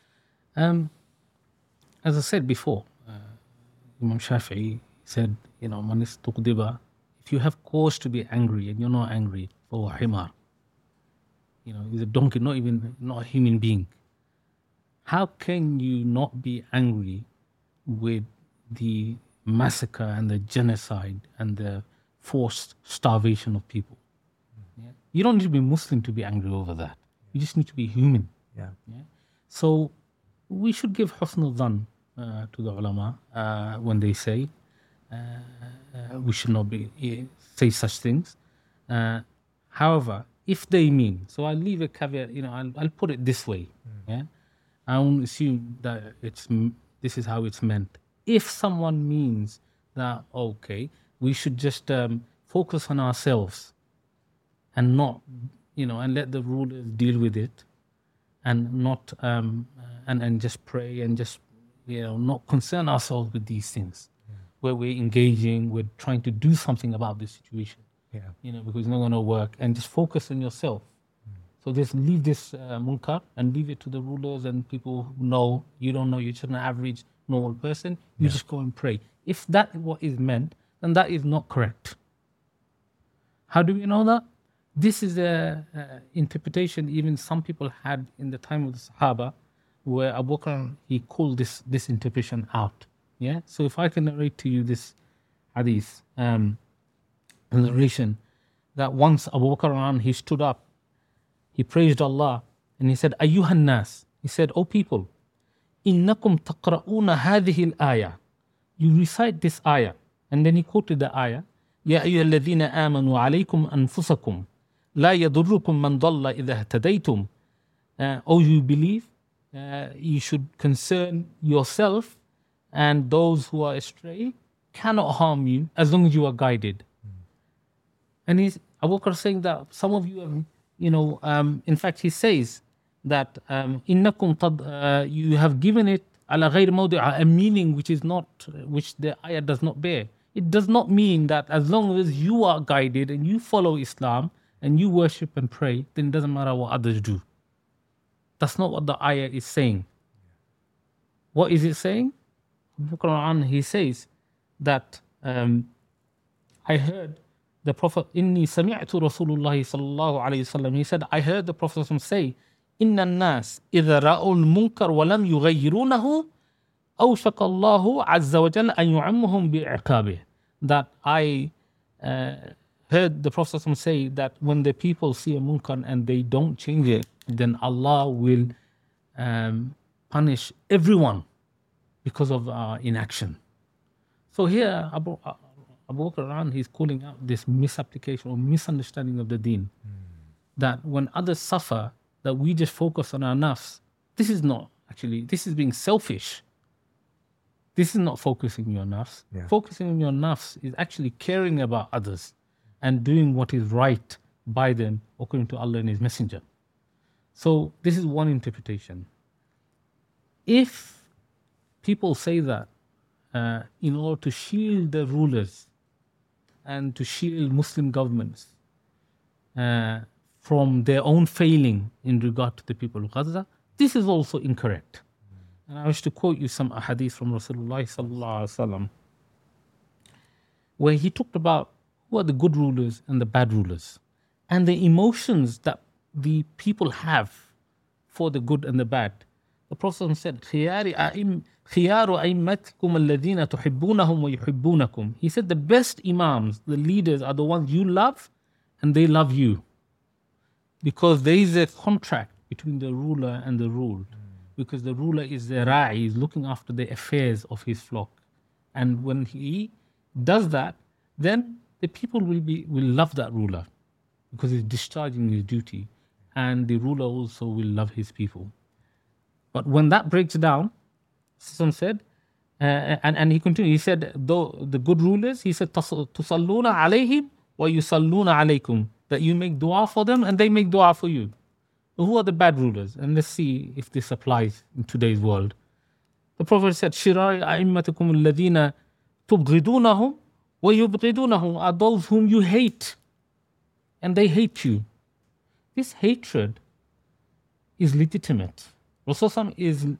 As I said before, Imam Shafi'i said, man istuqdiba, if you have cause to be angry and you're not angry, for himar, he's a donkey, not a human being. How can you not be angry with the massacre and the genocide and the forced starvation of people? You don't need to be Muslim to be angry over that. You just need to be human. So we should give husn al-dhan to the ulama when they say we should not say such things. However, if they mean, so I'll leave a caveat, I'll put it this way. I won't assume that this is how it's meant. If someone means that, okay, we should just focus on ourselves and not, and let the rulers deal with it, and not, and just pray and just, not concern ourselves with these things, where we're engaging, we're trying to do something about this situation, because it's not going to work, and just focus on yourself. So just leave this munkar and leave it to the rulers and people who know. You don't know, you're just an average normal person. You just go and pray. If that is what is meant, then that is not correct. How do we know that? This is a interpretation even some people had in the time of the Sahaba, where Abu Bakr, he called this interpretation out. Yeah. So if I can narrate to you this hadith, narration, that once Abu Bakr, he stood up, he praised Allah, and he said, Ayyuhan nas, he said, O people, innakum taqra'una hadhihi al-ayah. You recite this ayah. And then he quoted the ayah, Ya ayyuhalladhina amanu alaykum anfusakum, la yadurrukum man dalla idha ihtadaytum. O you believe, you should concern yourself, and those who are astray cannot harm you as long as you are guided. And Abu Bakr saying that some of you have, in fact, he says that innakum you have given it ala ghayr mawdi'a, a meaning which the ayah does not bear. It does not mean that as long as you are guided and you follow Islam and you worship and pray, then it doesn't matter what others do. That's not what the ayah is saying. What is it saying? Abu Bakr, he says that I heard the Prophet, Inni sami'tu Rasulullah sallallahu alayhi wasallam. He said, I heard the Prophet say, Inna nas idha ra'ul munkar wa lam yughayyirunahu awshaka Allahu azza wa jalla an yu'ammuhum bi'iqabih. That I heard the Prophet say that when the people see a munkar and they don't change it, then Allah will punish everyone because of inaction. So here, Abu Bakr, he's calling out this misapplication or misunderstanding of the deen. That when others suffer, that we just focus on our nafs. This is being selfish. This is not focusing on your nafs. Focusing on your nafs is actually caring about others and doing what is right by them according to Allah and His Messenger. So this is one interpretation. If people say that in order to shield the rulers and to shield Muslim governments from their own failing in regard to the people of Gaza, this is also incorrect. And I wish to quote you some hadith from Rasulullah sallallahu alaihi wasallam, where he talked about who are the good rulers and the bad rulers, and the emotions that the people have for the good and the bad. The Prophet said, خِيَارُ أَئِمَّتِكُمْ الَّذِينَ تُحِبُّونَهُمْ وَيُحِبُّونَكُمْ. He said the best imams, the leaders, are the ones you love and they love you. Because there is a contract between the ruler and the ruled. Because the ruler is the ra'i, he's looking after the affairs of his flock. And when he does that, then the people will love that ruler because he's discharging his duty. And the ruler also will love his people. But when that breaks down, some said, and he continued, he said, though the good rulers, he said, تُصَلُّونَ عَلَيْهِمْ وَيُصَلُّونَ عَلَيْكُمْ, that you make dua for them and they make dua for you. Who are the bad rulers? And let's see if this applies in today's world. The Prophet said, شِرَارِ أَئِمَّتِكُمُ الَّذِينَ تُبْغِضُونَهُمْ وَيُبْغِضُونَهُمْ, are those whom you hate and they hate you. This hatred is legitimate. Rasulullah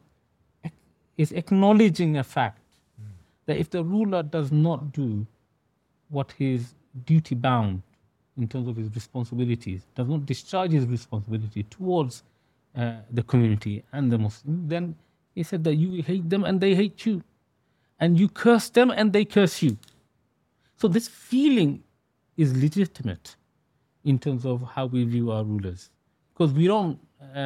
is acknowledging a fact that if the ruler does not do what is duty bound in terms of his responsibilities, does not discharge his responsibility towards the community and the Muslims, then he said that you hate them and they hate you. And you curse them and they curse you. So this feeling is legitimate in terms of how we view our rulers. Because we don't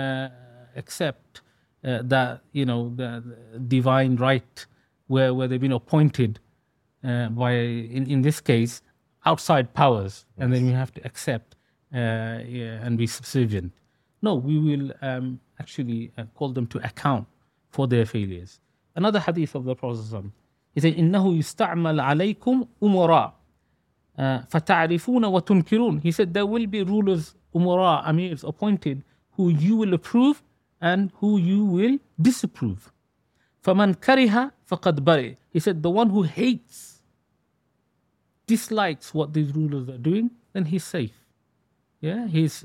accept that, the divine right where they've been appointed by, in this case, outside powers, and then we have to accept and be subservient. No, we will actually call them to account for their failures. Another hadith of the Prophet, he said, إِنَّهُ يُسْتَعْمَلْ عَلَيْكُمْ أُمَرَاء فَتَعْرِفُونَ وَتُنْكِرُونَ. He said, there will be rulers, umara, amirs, appointed, who you will approve and who you will disapprove. فَمَنْ كَرِهَ فَقَدْ بَرِئ. He said, the one who hates, dislikes what these rulers are doing, then he's safe. Yeah, he's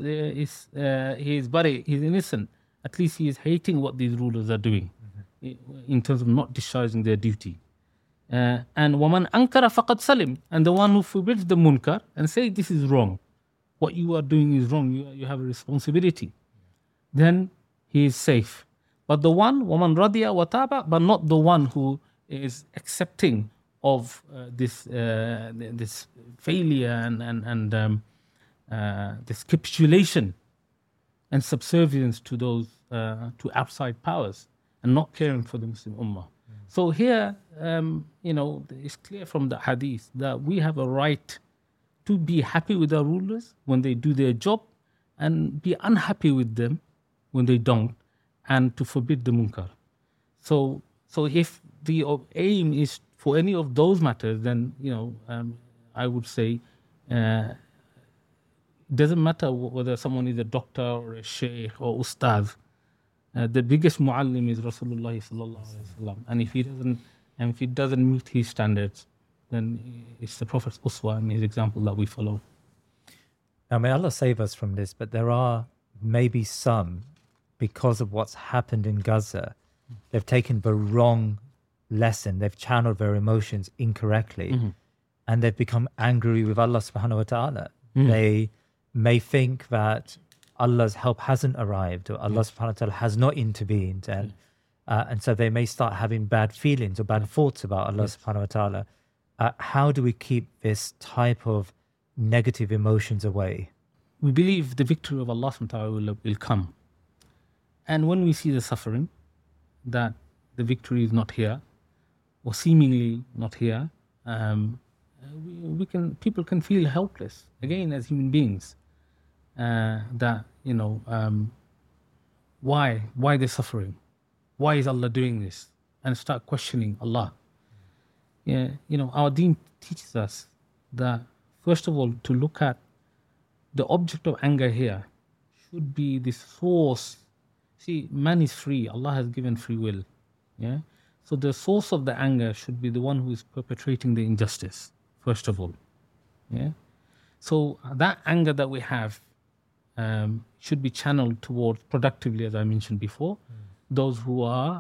bari, he's innocent. At least he is hating what these rulers are doing in terms of not discharging their duty. And وَمَنْ أَنْكَرَ فَقَدْ سَلِمْ. And the one who forbids the munkar and say this is wrong, what you are doing is wrong, you have a responsibility, then he is safe. But the one, وَمَنْ رَضِيَ وَتَابَ, but not the one who is accepting of this failure and this capitulation and subservience to those to outside powers and not caring for the Muslim Ummah. So here, it's clear from the hadith that we have a right to be happy with our rulers when they do their job and be unhappy with them when they don't, and to forbid the munkar. So if the aim is for any of those matters, then I would say it doesn't matter whether someone is a doctor or a sheikh or ustaz. The biggest muallim is Rasulullah sallallahu alaihi wasallam, and if he doesn't meet his standards, then it's the Prophet's uswa and his example that we follow. Now, may Allah save us from this, but there are maybe some, because of what's happened in Gaza, they've taken the wrong lesson, they've channeled their emotions incorrectly, and they've become angry with Allah subhanahu wa ta'ala. They may think that Allah's help hasn't arrived, or Allah subhanahu wa ta'ala has not intervened, and so they may start having bad feelings or bad thoughts about Allah subhanahu wa ta'ala. How do we keep this type of negative emotions away? We believe the victory of Allah subhanahu wa ta'ala will come. And when we see the suffering, that the victory is not here, or seemingly not here, people can feel helpless, again, as human beings. Why they're suffering? Why is Allah doing this? And start questioning Allah. Our deen teaches us that, first of all, to look at the object of anger here should be the source. See, man is free. Allah has given free will. Yeah. So the source of the anger should be the one who is perpetrating the injustice, first of all. Yeah. So that anger that we have should be channeled towards productively, as I mentioned before, those who are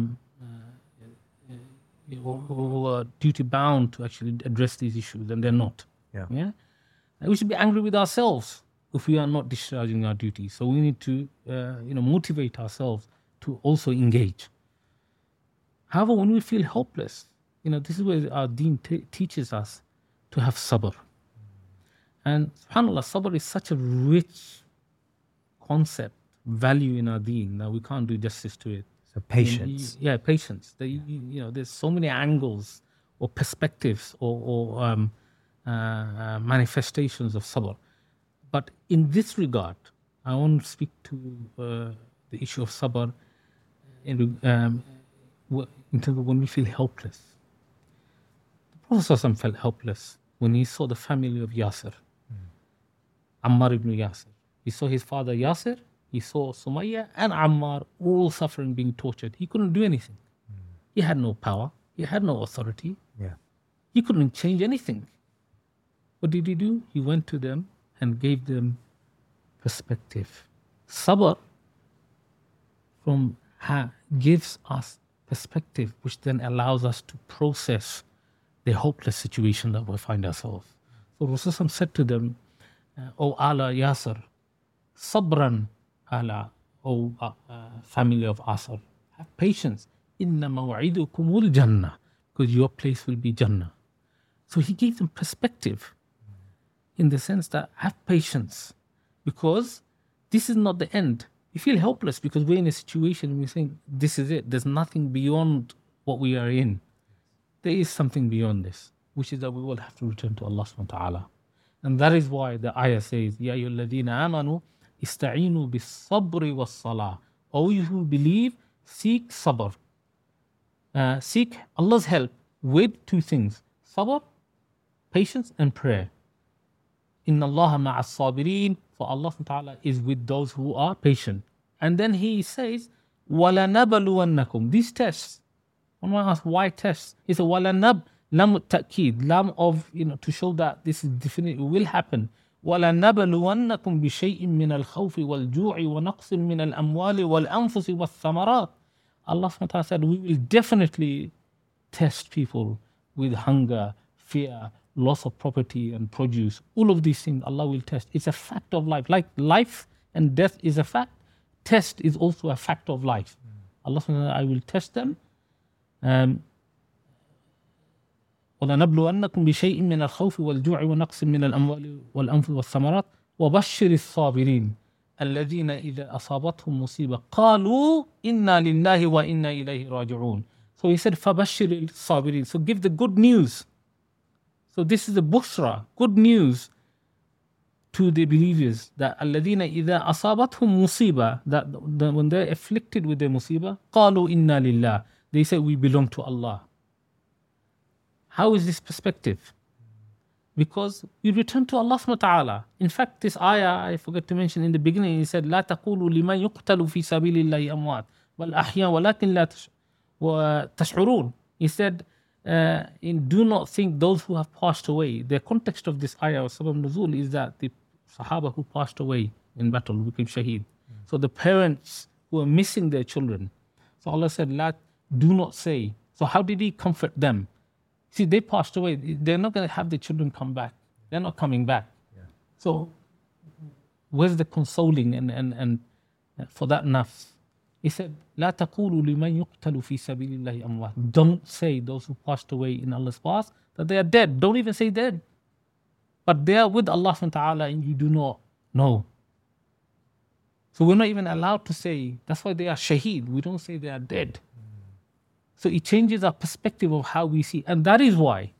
duty bound to actually address these issues, and they're not. Yeah. And we should be angry with ourselves if we are not discharging our duty. So we need to motivate ourselves to also engage. However, when we feel helpless, this is where our deen teaches us to have sabr. And subhanAllah, sabr is such a rich concept, value in our deen that we can't do justice to it. So patience. Patience. There's so many angles or perspectives or manifestations of sabr. But in this regard, I want to speak to the issue of sabr in terms of when we feel helpless. The Prophet ﷺ felt helpless when he saw the family of Yasir, Ammar ibn Yasir. He saw his father Yasir, he saw Sumayya and Ammar all suffering, being tortured. He couldn't do anything. He had no power. He had no authority. He couldn't change anything. What did he do? He went to them and gave them perspective. Sabr gives us perspective, which then allows us to process the hopeless situation that we find ourselves. So Rasulullah said to them, O Ala Yasir, Sabran Ala, O family of Asr, have patience. Inna maw'idukumul Jannah, because your place will be Jannah. So he gave them perspective in the sense that have patience, because this is not the end. We feel helpless because we're in a situation we think this is it. There's nothing beyond what we are in. There is something beyond this, which is that we will have to return to Allah subhanahu wa ta'ala. And that is why the ayah says, Ya ayyuhalladhina amanu ista'inu bis-sabri was-salah. O you who believe, seek sabr. Seek Allah's help with two things: sabr, patience, and prayer. Inna Allah ma'as sabirin, for Allah subhanahu wa ta'ala is with those who are patient. And then he says, وَلَنَبَلُوَنَّكُمْ. These tests One might ask, why test? He said, وَلَنَبْ lam ta'kid, lam of, to show that this is definitely will happen. وَلَنَبْلُوَنَّكُمْ بِشَيْءٍ مِّنَ الْخَوْفِ وَالْجُوعِ وَنَقْصٍ مِّنَ الْأَمْوَالِ وَالْأَنفُسِ وَالثَّمَرَاتِ. Allah subhanahu wa ta'ala said, we will definitely test people with hunger, fear, loss of property and produce. All of these things Allah will test. It's a fact of life. Like life and death is a fact, test is also a fact of life. Allah subhanahu wa ta'ala, I will test them. وَلَنَبْلُوَنَّكُمْ بِشَيْءٍ مِّنَ الْخَوْفِ وَالْجُوعِ وَنَقْصٍ مِّنَ الْأَمْوَالِ وَالْأَنفُسِ وَالثَّمَرَاتِ وَبَشِّرِ الصَّابِرِينَ الَّذِينَ إِذَا أَصَابَتْهُمْ مُصِيبَةٌ قَالُوا إِنَّا لِلَّهِ وَإِنَّا إِلَيْهِ رَاجِعُونَ. So he said, فَبَشِّرِ الصَّابِرِينَ. So give the good news. So this is the bushra, good news to the believers, that الَّذِينَ إِذَا أَصَابَتْهُمْ مُصِيبَةٌ, that when they're afflicted with the musibah, قَالُوا إِنَّا لِلَّهِ, they say we belong to Allah. How is this perspective? Because we return to Allah subhanahu wa ta'ala. In fact, this ayah, I forgot to mention in the beginning, he said, لا تقولوا لمن يقتل في سبيل الله أموات بل أحياء ولكن لا تشعرون. He said, do not think those who have passed away. The context of this ayah, Sabab Nuzul, is that the Sahaba who passed away in battle became shaheed. So the parents who are missing their children. So Allah said, do not say. So how did He comfort them? See, they passed away. They're not going to have the children come back. They're not coming back. Yeah. So where's the consoling and for that nafs? He said, لا تقولوا لمن يقتل في سبيل الله أموات. Don't say those who passed away in Allah's path that they are dead. Don't even say dead. But they are with Allah subhanahu wa ta'ala and you do not know. So we're not even allowed to say, that's why they are shaheed. We don't say they are dead. So it changes our perspective of how we see. And that is why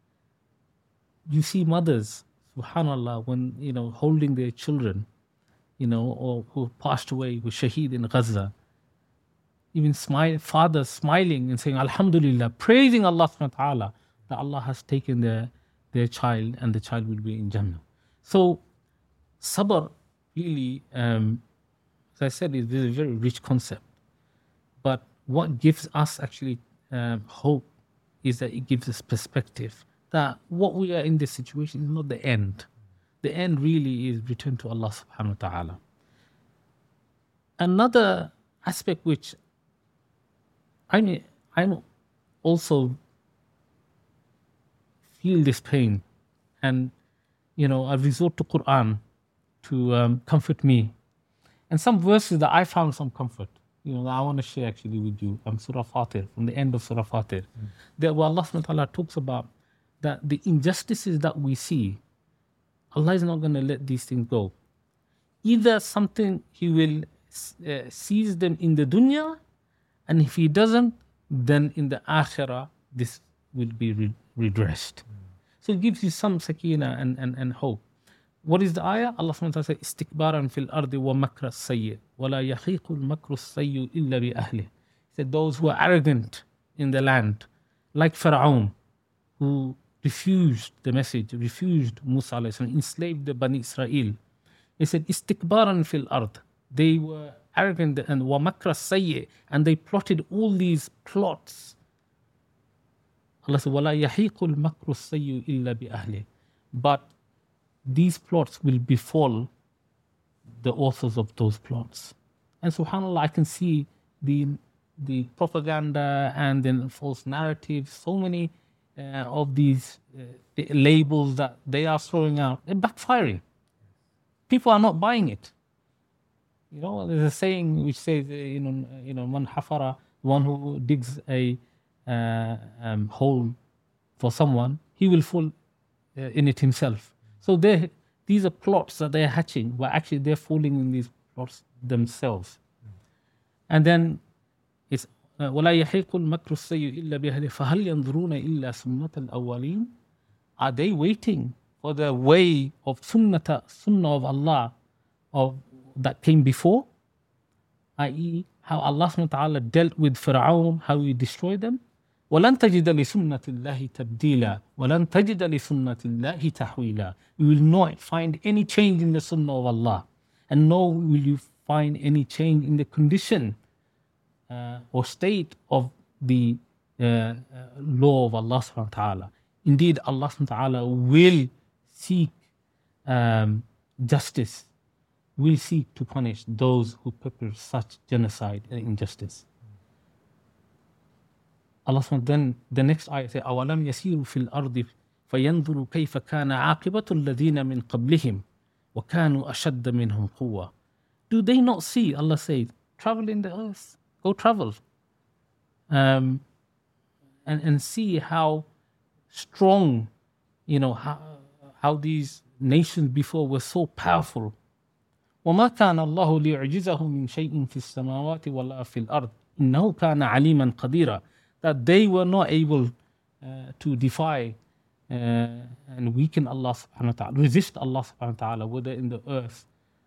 you see mothers, subhanAllah, when, holding their children, or who passed away, who shaheed in Gaza, even fathers smiling and saying, Alhamdulillah, praising Allah subhanahu wa ta'ala, that Allah has taken their child and the child will be in Jannah. So sabr really, as I said, is a very rich concept. But what gives us actually hope is that it gives us perspective that what we are in this situation is not the end. The end really is return to Allah subhanahu wa ta'ala. Another aspect which I'm also feel this pain, and I resort to Quran to comfort me, and some verses that I found some comfort. That I want to share actually with you. Surah Fatir, from the end of Surah Fatir. That where Allah subhanahu wa ta'ala talks about that the injustices that we see, Allah is not going to let these things go. Either something He will seize them in the dunya, and if He doesn't, then in the akhirah, this will be redressed. So it gives you some sakina and hope. What is the ayah? Allah subhanahu wa ta'ala says, istikbaran fil ardi wa makra sayyi wa la yahiqul makru sayyi illa bi ahli. He said, those who are arrogant in the land, like Pharaoh, who refused the message, refused Musa alayhi salam, enslaved the Bani Israel. He said, istikbaran fil ard. They were arrogant and wa makra sayyi, and they plotted all these plots. Allah said, wa la yahiqul makru sayyi illa bi ahli. But these plots will befall the authors of those plots. And subhanAllah, I can see the propaganda and then false narratives, so many of these labels that they are throwing out, they're backfiring. People are not buying it. There's a saying which says, man hafara, one who digs a hole for someone, he will fall in it himself. So these are plots that they're hatching, but actually they're falling in these plots themselves. And then it's وَلَا يَحِيقُ الْمَكْرُ السَّيِّئُ إِلَّا بِأَهْلِهِ فَهَلْ يَنْظُرُونَ إِلَّا سُنَّةَ الْأَوَّلِينَ. Are they waiting for the way of sunnah of Allah that came before? I.e., how Allah subhanahu wa ta'ala dealt with Fir'aun, how He destroyed them? وَلَنْ تَجِدَ لِسُنَّةِ اللَّهِ تَبْدِيلًا وَلَنْ تَجِدَ لِسُنَّةِ اللَّهِ تَحْوِيلًا. You will not find any change in the sunnah of Allah, and nor will you find any change in the condition or state of the law of Allah subhanahu wa ta'ala. Indeed, Allah subhanahu wa ta'ala will seek justice, will seek to punish those who perpetrate such genocide and injustice. Allah subhanahu then the next ayah says, أَوَلَمْ يَسِيرُوا فِي الْأَرْضِ فَيَنْظُرُوا كَيْفَ كَانَ عَاقِبَةُ الَّذِينَ مِنْ قَبْلِهِمْ وَكَانُوا أَشَدَّ مِنْهُمْ قُوَّةً. Do they not see, Allah says, travel in the earth, go travel, and see how strong, how these nations before were so powerful. وَمَا كَانَ اللَّهُ لِيُعْجِزَهُ مِنْ شَيْءٍ فِي السَّمَاوَاتِ وَلَا فِي الْأَرْضِ إِنَّهُ كَانَ عَلِيمًا قَدِيرًا. That they were not able to defy and weaken Allah subhanahu wa ta'ala, resist Allah subhanahu wa ta'ala, whether in the earth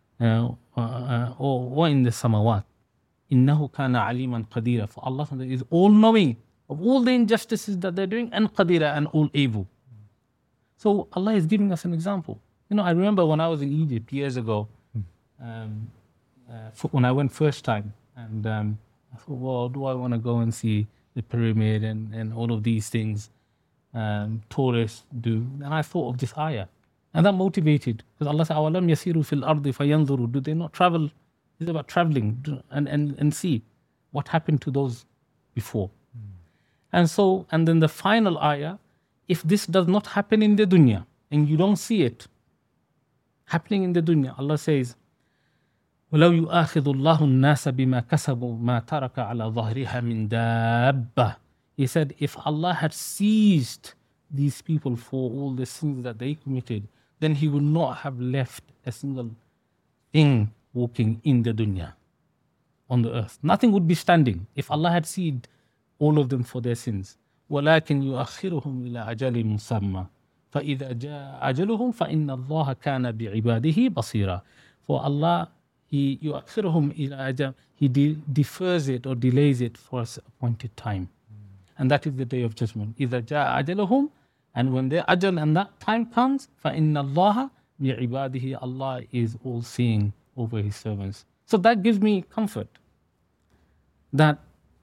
or in the samawat. إِنَّهُ كَانَ عَلِيمًا قَدِيرًا. For Allah is all-knowing of all the injustices that they're doing, and qadira, and all evil. So Allah is giving us an example. I remember when I was in Egypt years ago, when I went first time, and I thought, well, do I want to go and see the pyramid and all of these things tourists do? And I thought of this ayah, and that motivated, because Allah said, أَوَلَمْ يَسِيرُوا فِي الْأَرْضِ فَيَنْظُرُوا. Do they not travel? It's about traveling and see what happened to those before. And then the final ayah, if this does not happen in the dunya, and you don't see it happening in the dunya, Allah says, وَلَوْ يُؤَاخِذُ اللَّهُ النَّاسَ بِمَا كَسَبُوا مَا تَرَكَ عَلَى ظَهْرِهَا مِنْ دَابَّةٍ. He said, if Allah had seized these people for all the sins that they committed, then He would not have left a single thing walking in the dunya, on the earth. Nothing would be standing if Allah had seized all of them for their sins. وَلَكِنْ يُؤَخِّرُهُمْ إِلَىٰ أَجَلٍ مُسَمًّى فَإِذَا جَاءَ أَجَلُهُمْ فَإِنَّ اللَّهَ كَانَ بِعِبَادِهِ بَصِيرًا. For Allah, He يُؤَخِّرُهُمْ إِلَىٰ أَجَلٍ, He defers it or delays it for an appointed time. And that is the day of judgment. إِذَا جَاءَ أَجَلُهُمْ, and when their ajal and that time comes, فَإِنَّ اللَّهَ بِعِبَادِهِ, Allah is all seeing over His servants. So that gives me comfort that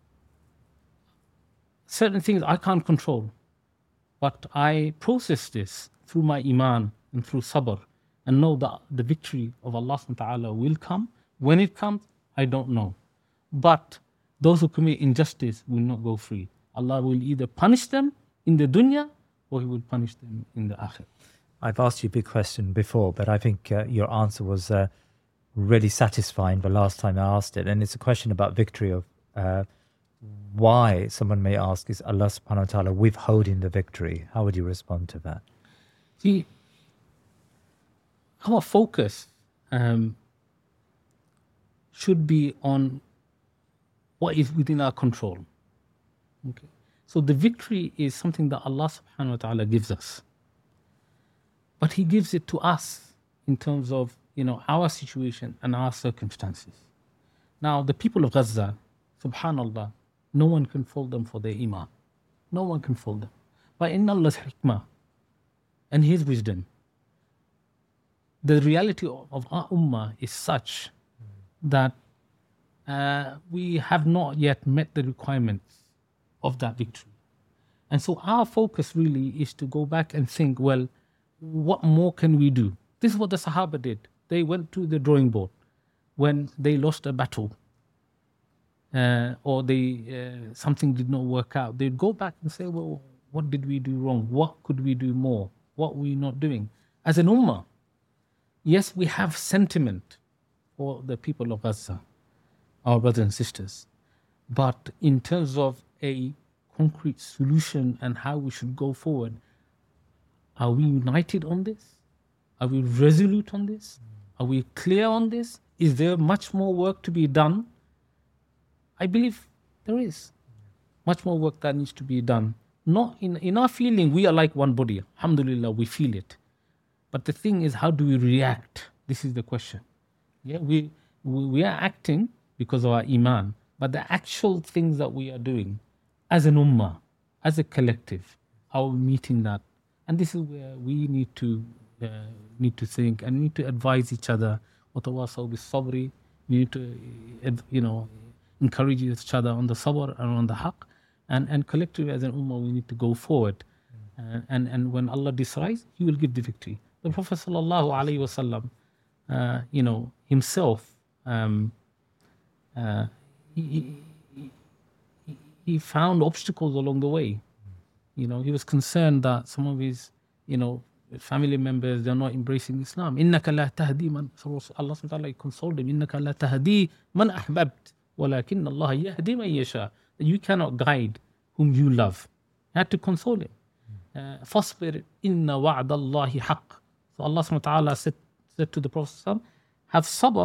certain things I can't control, but I process this through my iman and through sabr, and know that the victory of Allah subhanahu wa ta'ala will come. When it comes, I don't know. But those who commit injustice will not go free. Allah will either punish them in the dunya, or He will punish them in the akhirah. I've asked you a big question before, but I think your answer was really satisfying the last time I asked it. And it's a question about victory of why, someone may ask, is Allah subhanahu wa ta'ala withholding the victory? How would you respond to that? See, our focus should be on what is within our control. Okay. So the victory is something that Allah subhanahu wa ta'ala gives us. But He gives it to us in terms of, our situation and our circumstances. Now, the people of Gaza, subhanallah, no one can fault them for their iman. No one can fault them. But in Allah's hikmah and His wisdom, the reality of our ummah is such that we have not yet met the requirements of that victory. And so our focus really is to go back and think, well, what more can we do? This is what the Sahaba did. They went to the drawing board when they lost a battle, or something did not work out. They'd go back and say, well, what did we do wrong? What could we do more? What were we not doing? As an ummah, yes, we have sentiment for the people of Gaza, our brothers and sisters. But in terms of a concrete solution and how we should go forward, are we united on this? Are we resolute on this? Are we clear on this? Is there much more work to be done? I believe there is much more work that needs to be done. Not in our feeling, we are like one body. Alhamdulillah, we feel it. But the thing is, how do we react? This is the question. Yeah, we are acting because of our iman, but the actual things that we are doing as an ummah, as a collective, how are we meeting that? And this is where we need to think and need to advise each other. وَتَوَاصَوْا بِالصَّبْرِ. We need to, encourage each other on the sabr and on the haqq. And collectively as an ummah, we need to go forward. And when Allah decides, He will give the victory. The Prophet sallallahu alaihi wasallam, himself, he found obstacles along the way. He was concerned that some of his, family members, they're not embracing Islam. إِنَّكَ لَا تَهْدِي مَنْ Allah subhanahu wa ta'ala consoled him. إِنَّكَ لَا تَهْدِي مَنْ أَحْبَبْتَ وَلَكِنَّ اللَّهَ يَهْدِي مَنْ يَشَاءُ. You cannot guide whom you love. He had to console him. فَاصْبِرْ إِنَّ وَعْدَ اللَّهِ حَقٌّ. So Allah subhanahu wa ta'ala said to the Prophet, have sabr.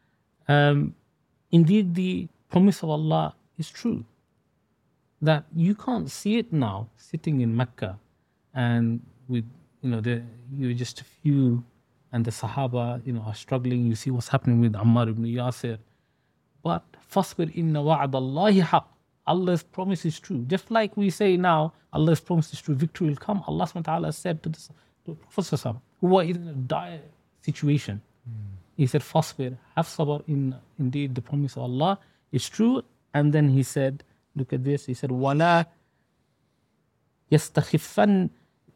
Indeed, the promise of Allah is true. That you can't see it now, sitting in Mecca, and with you're just a few, and the Sahaba are struggling. You see what's happening with Ammar ibn Yasir. But fasbir inna wa'dallahi haq. Allah's promise is true. Just like we say now, Allah's promise is true. Victory will come. Allah subhanahu wa ta'ala said to the Prophet, who was in a dire situation, He said, fasbir, have sabr. Indeed, the promise of Allah is true. And then He said, look at this. He said, وَلَا يَسْتَخِفَّنَّكَ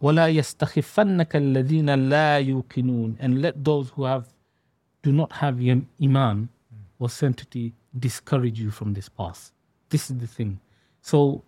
الَّذِينَ لَا يُوقِنُونَ. And let those who do not have iman or certainty discourage you from this path. This is the thing. So,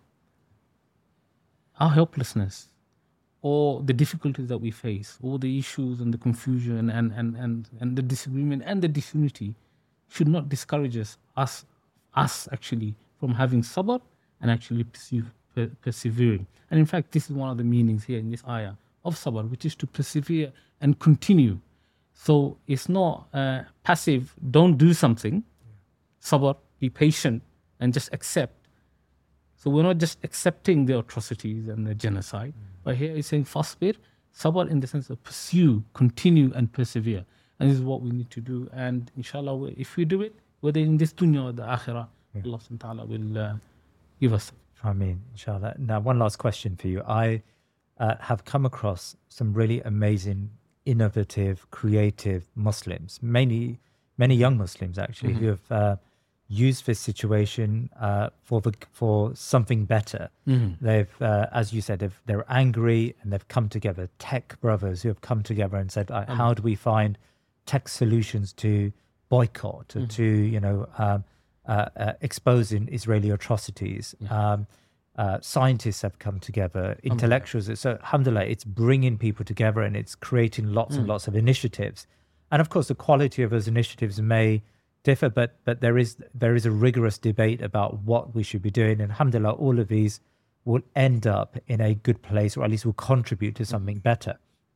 our helplessness, or the difficulties that we face, or the issues and the confusion and the disagreement and the disunity should not discourage us actually from having sabr and actually persevering. And in fact, this is one of the meanings here in this ayah of sabr, which is to persevere and continue. So it's not passive, don't do something. Sabr, be patient and just accept. So we're not just accepting the atrocities and the genocide, but here it's saying fasbir, sabr in the sense of pursue, continue and persevere. And this is what we need to do. And inshallah, if we do it, whether in this dunya or the akhirah, Allah subhanahu wa ta'ala will give us. Ameen, inshallah. Now, one last question for you. I have come across some really amazing, innovative, creative Muslims, many young Muslims actually, who have used this situation for something better. They've, as you said, they're angry and they've come together. Tech brothers who have come together and said, how do we find tech solutions to boycott, to exposing Israeli atrocities? Scientists have come together, intellectuals. So, alhamdulillah, it's bringing people together and it's creating lots and lots of initiatives. And of course, the quality of those initiatives may differ, but there is a rigorous debate about what we should be doing. And alhamdulillah, all of these will end up in a good place, or at least will contribute to something better.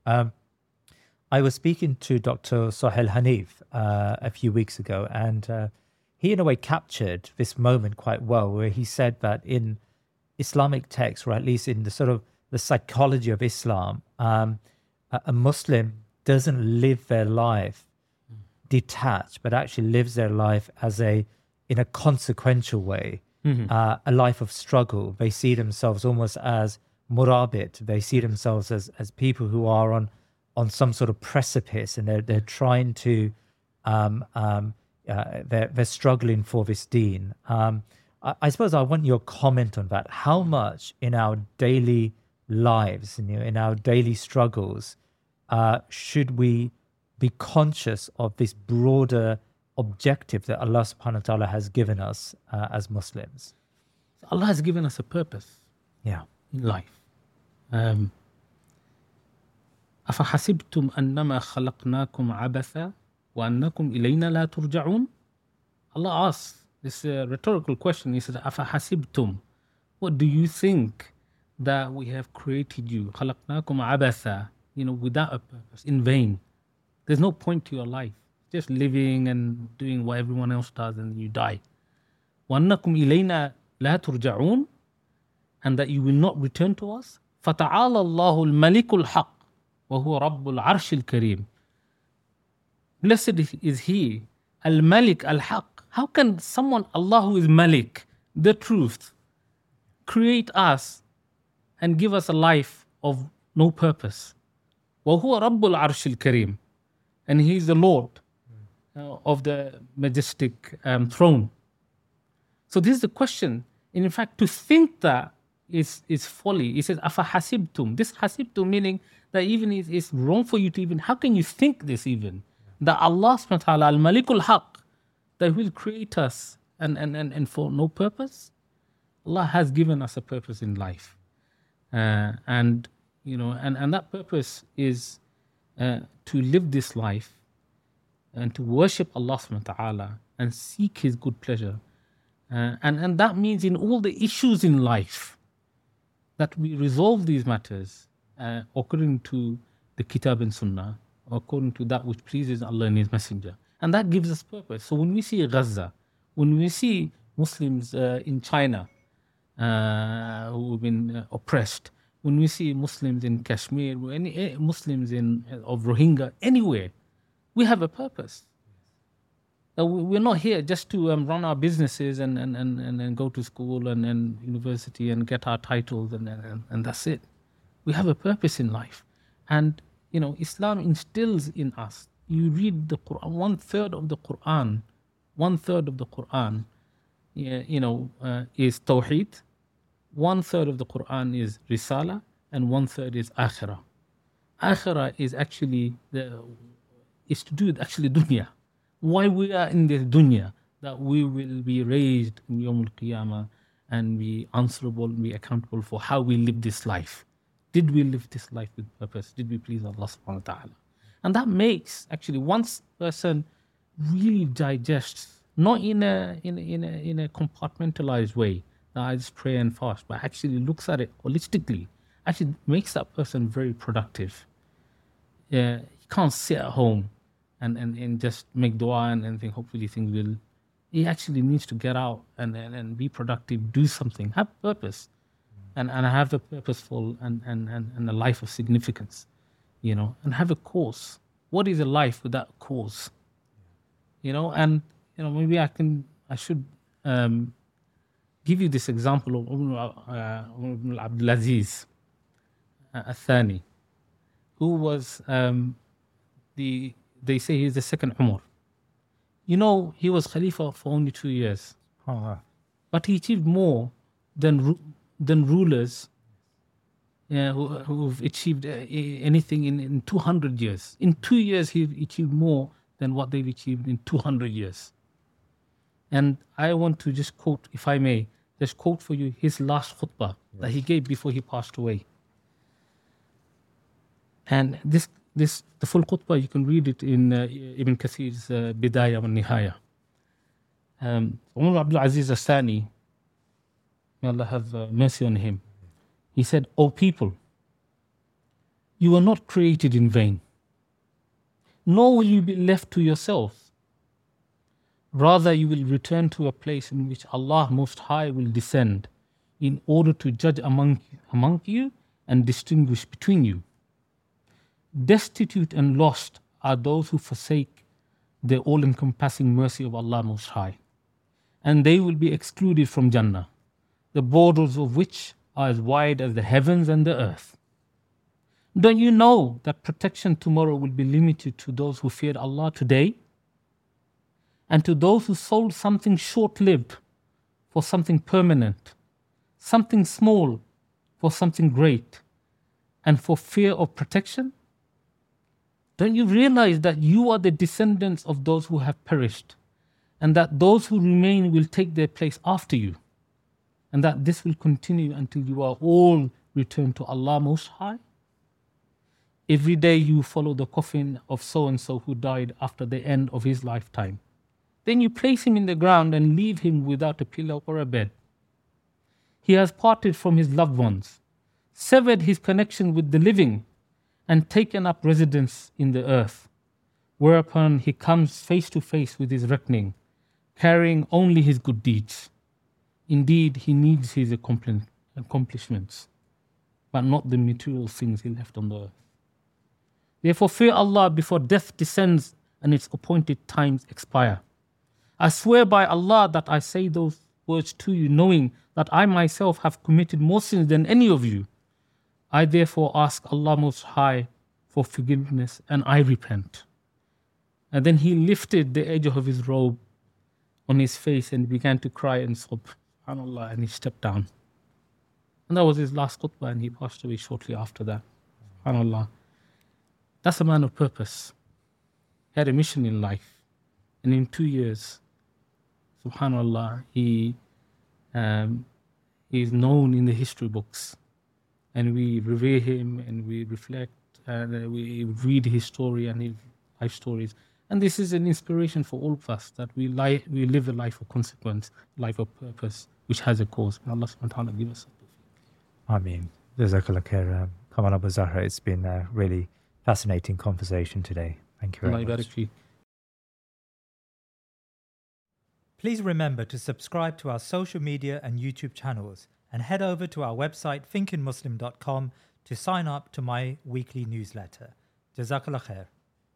I was speaking to Dr. Sohail Hanif a few weeks ago, and he in a way captured this moment quite well, where he said that in Islamic texts, or at least in the sort of the psychology of Islam, a Muslim doesn't live their life detached, but actually lives their life in a consequential way, a life of struggle. They see themselves almost as murabit. They see themselves as people who are on some sort of precipice, and they're trying to they're struggling for this deen. I suppose I want your comment on that. How much in our daily lives, in our daily struggles, should we be conscious of this broader objective that Allah subhanahu wa ta'ala has given us as Muslims? Allah has given us a purpose in life. أَفَحَسِبْتُمْ أَنَّمَا خَلَقْنَاكُمْ عَبَثًا وَأَنَّكُمْ إِلَيْنَا لَا تُرْجَعُونَ. Allah asks this rhetorical question. He says, أَفَحَسِبْتُمْ, what do you think that we have created you? خَلَقْنَاكُمْ عَبَثًا, without a purpose, in vain. There's no point to your life. Just living and doing what everyone else does, and you die. وَأَنَّكُمْ إِلَيْنَا لَا تُرْجَعُونَ, and that you will not return to us. فَتَعَالَى اللَّهُ الْمَلِكُ الْحَقِّ وَهُوَ رَبُّ الْعَرْشِ الْكَرِيمِ. Blessed is He, Al-Malik, Al-Haq. How can someone, Allah who is Malik, the truth, create us and give us a life of no purpose? وَهُوَ رَبُّ الْعَرْشِ الْكَرِيمِ. And He is the Lord of the majestic throne. So this is the question. And in fact, to think that is folly. He says, afa hasibtum. This hasibtum meaning that even it's wrong for you to even, how can you think this even? That Allah subhanahu wa ta'ala, al-malikul haq, that will create us and for no purpose. Allah has given us a purpose in life. And that purpose is to live this life and to worship Allah subhanahu wa ta'ala and seek His good pleasure. And that means in all the issues in life that we resolve these matters according to the Kitab and Sunnah, according to that which pleases Allah and His Messenger. And that gives us purpose. So when we see Gaza, when we see Muslims in China who have been oppressed, when we see Muslims in Kashmir, Muslims of Rohingya, anywhere, we have a purpose. We're not here just to run our businesses and go to school and university and get our titles and that's it. We have a purpose in life. And, Islam instills in us. You read the Quran, one third of the Quran is Tawheed, one third of the Quran is Risala, and one third is Akhirah. Akhirah is actually is to do with actually dunya. Why we are in this dunya, that we will be raised in Yawm al-Qiyamah and be answerable and be accountable for how we live this life. Did we live this life with purpose? Did we please Allah subhanahu wa ta'ala? And that makes, actually, once a person really digests, not in a compartmentalized way, that I just pray and fast, but actually looks at it holistically, actually makes that person very productive. He can't sit at home and just make dua and think hopefully things will. He actually needs to get out and be productive, do something, have purpose, and have a purposeful and a life of significance, and have a cause. What is a life without a cause? Maybe I should give you this example of Umar Abdul Aziz Al-Thani, who was they say he's the second Umar. He was Khalifa for only 2 years. But he achieved more than rulers who've achieved anything in 200 years. In 2 years, he achieved more than what they've achieved in 200 years. And I want to just quote, if I may, just quote for you his last khutbah that he gave before he passed away. And the full khutbah, you can read it in Ibn Kathir's Bidayah wa Nihaya. Umar Abdul Aziz Al-Thani, may Allah have mercy on him, he said, "O people, you were not created in vain, nor will you be left to yourselves. Rather, you will return to a place in which Allah Most High will descend in order to judge among you and distinguish between you. Destitute and lost are those who forsake the all-encompassing mercy of Allah Most High, and they will be excluded from Jannah, the borders of which are as wide as the heavens and the earth. Don't you know that protection tomorrow will be limited to those who feared Allah today, and to those who sold something short-lived for something permanent, something small for something great, and for fear of protection? Don't you realize that you are the descendants of those who have perished, and that those who remain will take their place after you, and that this will continue until you are all returned to Allah Most High? Every day you follow the coffin of so-and-so who died after the end of his lifetime. Then you place him in the ground and leave him without a pillow or a bed. He has parted from his loved ones, severed his connection with the living, and taken up residence in the earth, whereupon he comes face to face with his reckoning, carrying only his good deeds. Indeed, he needs his accomplishments, but not the material things he left on the earth. Therefore, fear Allah before death descends and its appointed times expire. I swear by Allah that I say those words to you, knowing that I myself have committed more sins than any of you. I therefore ask Allah Most High for forgiveness, and I repent." And then he lifted the edge of his robe on his face and began to cry and sob. subhanAllah, and he stepped down. And that was his last khutbah, and he passed away shortly after that. SubhanAllah. That's a man of purpose. He had a mission in life. And in 2 years, SubhanAllah, he is known in the history books. And we revere him, and we reflect, and we read his story and his life stories. And this is an inspiration for all of us, that we live a life of consequence, life of purpose, which has a cause. May Allah subhanahu wa ta'ala give us. Ameen. Jazakallah khair. Kamal Abu Zahra, it's been a really fascinating conversation today. Thank you very much. Please remember to subscribe to our social media and YouTube channels, and head over to our website thinkingmuslim.com to sign up to my weekly newsletter. Jazakallah khair.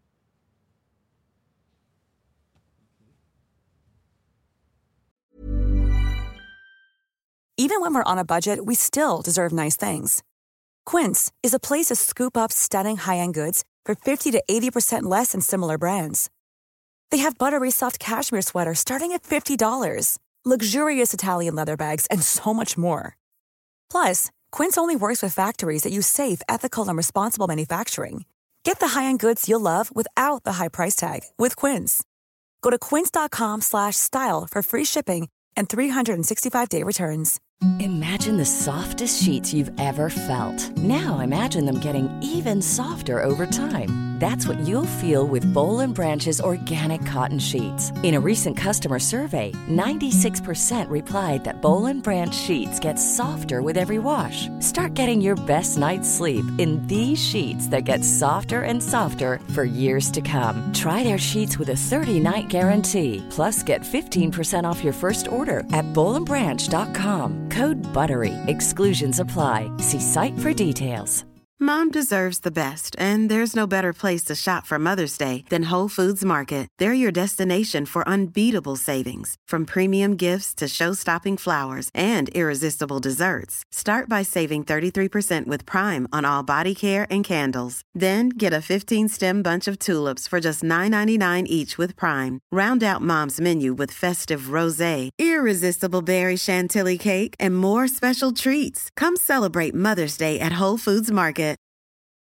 Even when we're on a budget, we still deserve nice things. Quince is a place to scoop up stunning high-end goods for 50 to 80% less than similar brands. They have buttery soft cashmere sweaters starting at $50, luxurious Italian leather bags, and so much more. Plus, Quince only works with factories that use safe, ethical, and responsible manufacturing. Get the high-end goods you'll love without the high price tag with Quince. Go to quince.com/style for free shipping and 365-day returns. Imagine the softest sheets you've ever felt. Now imagine them getting even softer over time. That's what you'll feel with Boll & Branch's organic cotton sheets. In a recent customer survey, 96% replied that Boll & Branch sheets get softer with every wash. Start getting your best night's sleep in these sheets that get softer and softer for years to come. Try their sheets with a 30-night guarantee. Plus, get 15% off your first order at bollandbranch.com. Code BUTTERY. Exclusions apply. See site for details. Mom deserves the best, and there's no better place to shop for Mother's Day than Whole Foods Market. They're your destination for unbeatable savings, from premium gifts to show-stopping flowers and irresistible desserts. Start by saving 33% with Prime on all body care and candles. Then get a 15-stem bunch of tulips for just $9.99 each with Prime. Round out Mom's menu with festive rosé, irresistible berry chantilly cake, and more special treats. Come celebrate Mother's Day at Whole Foods Market.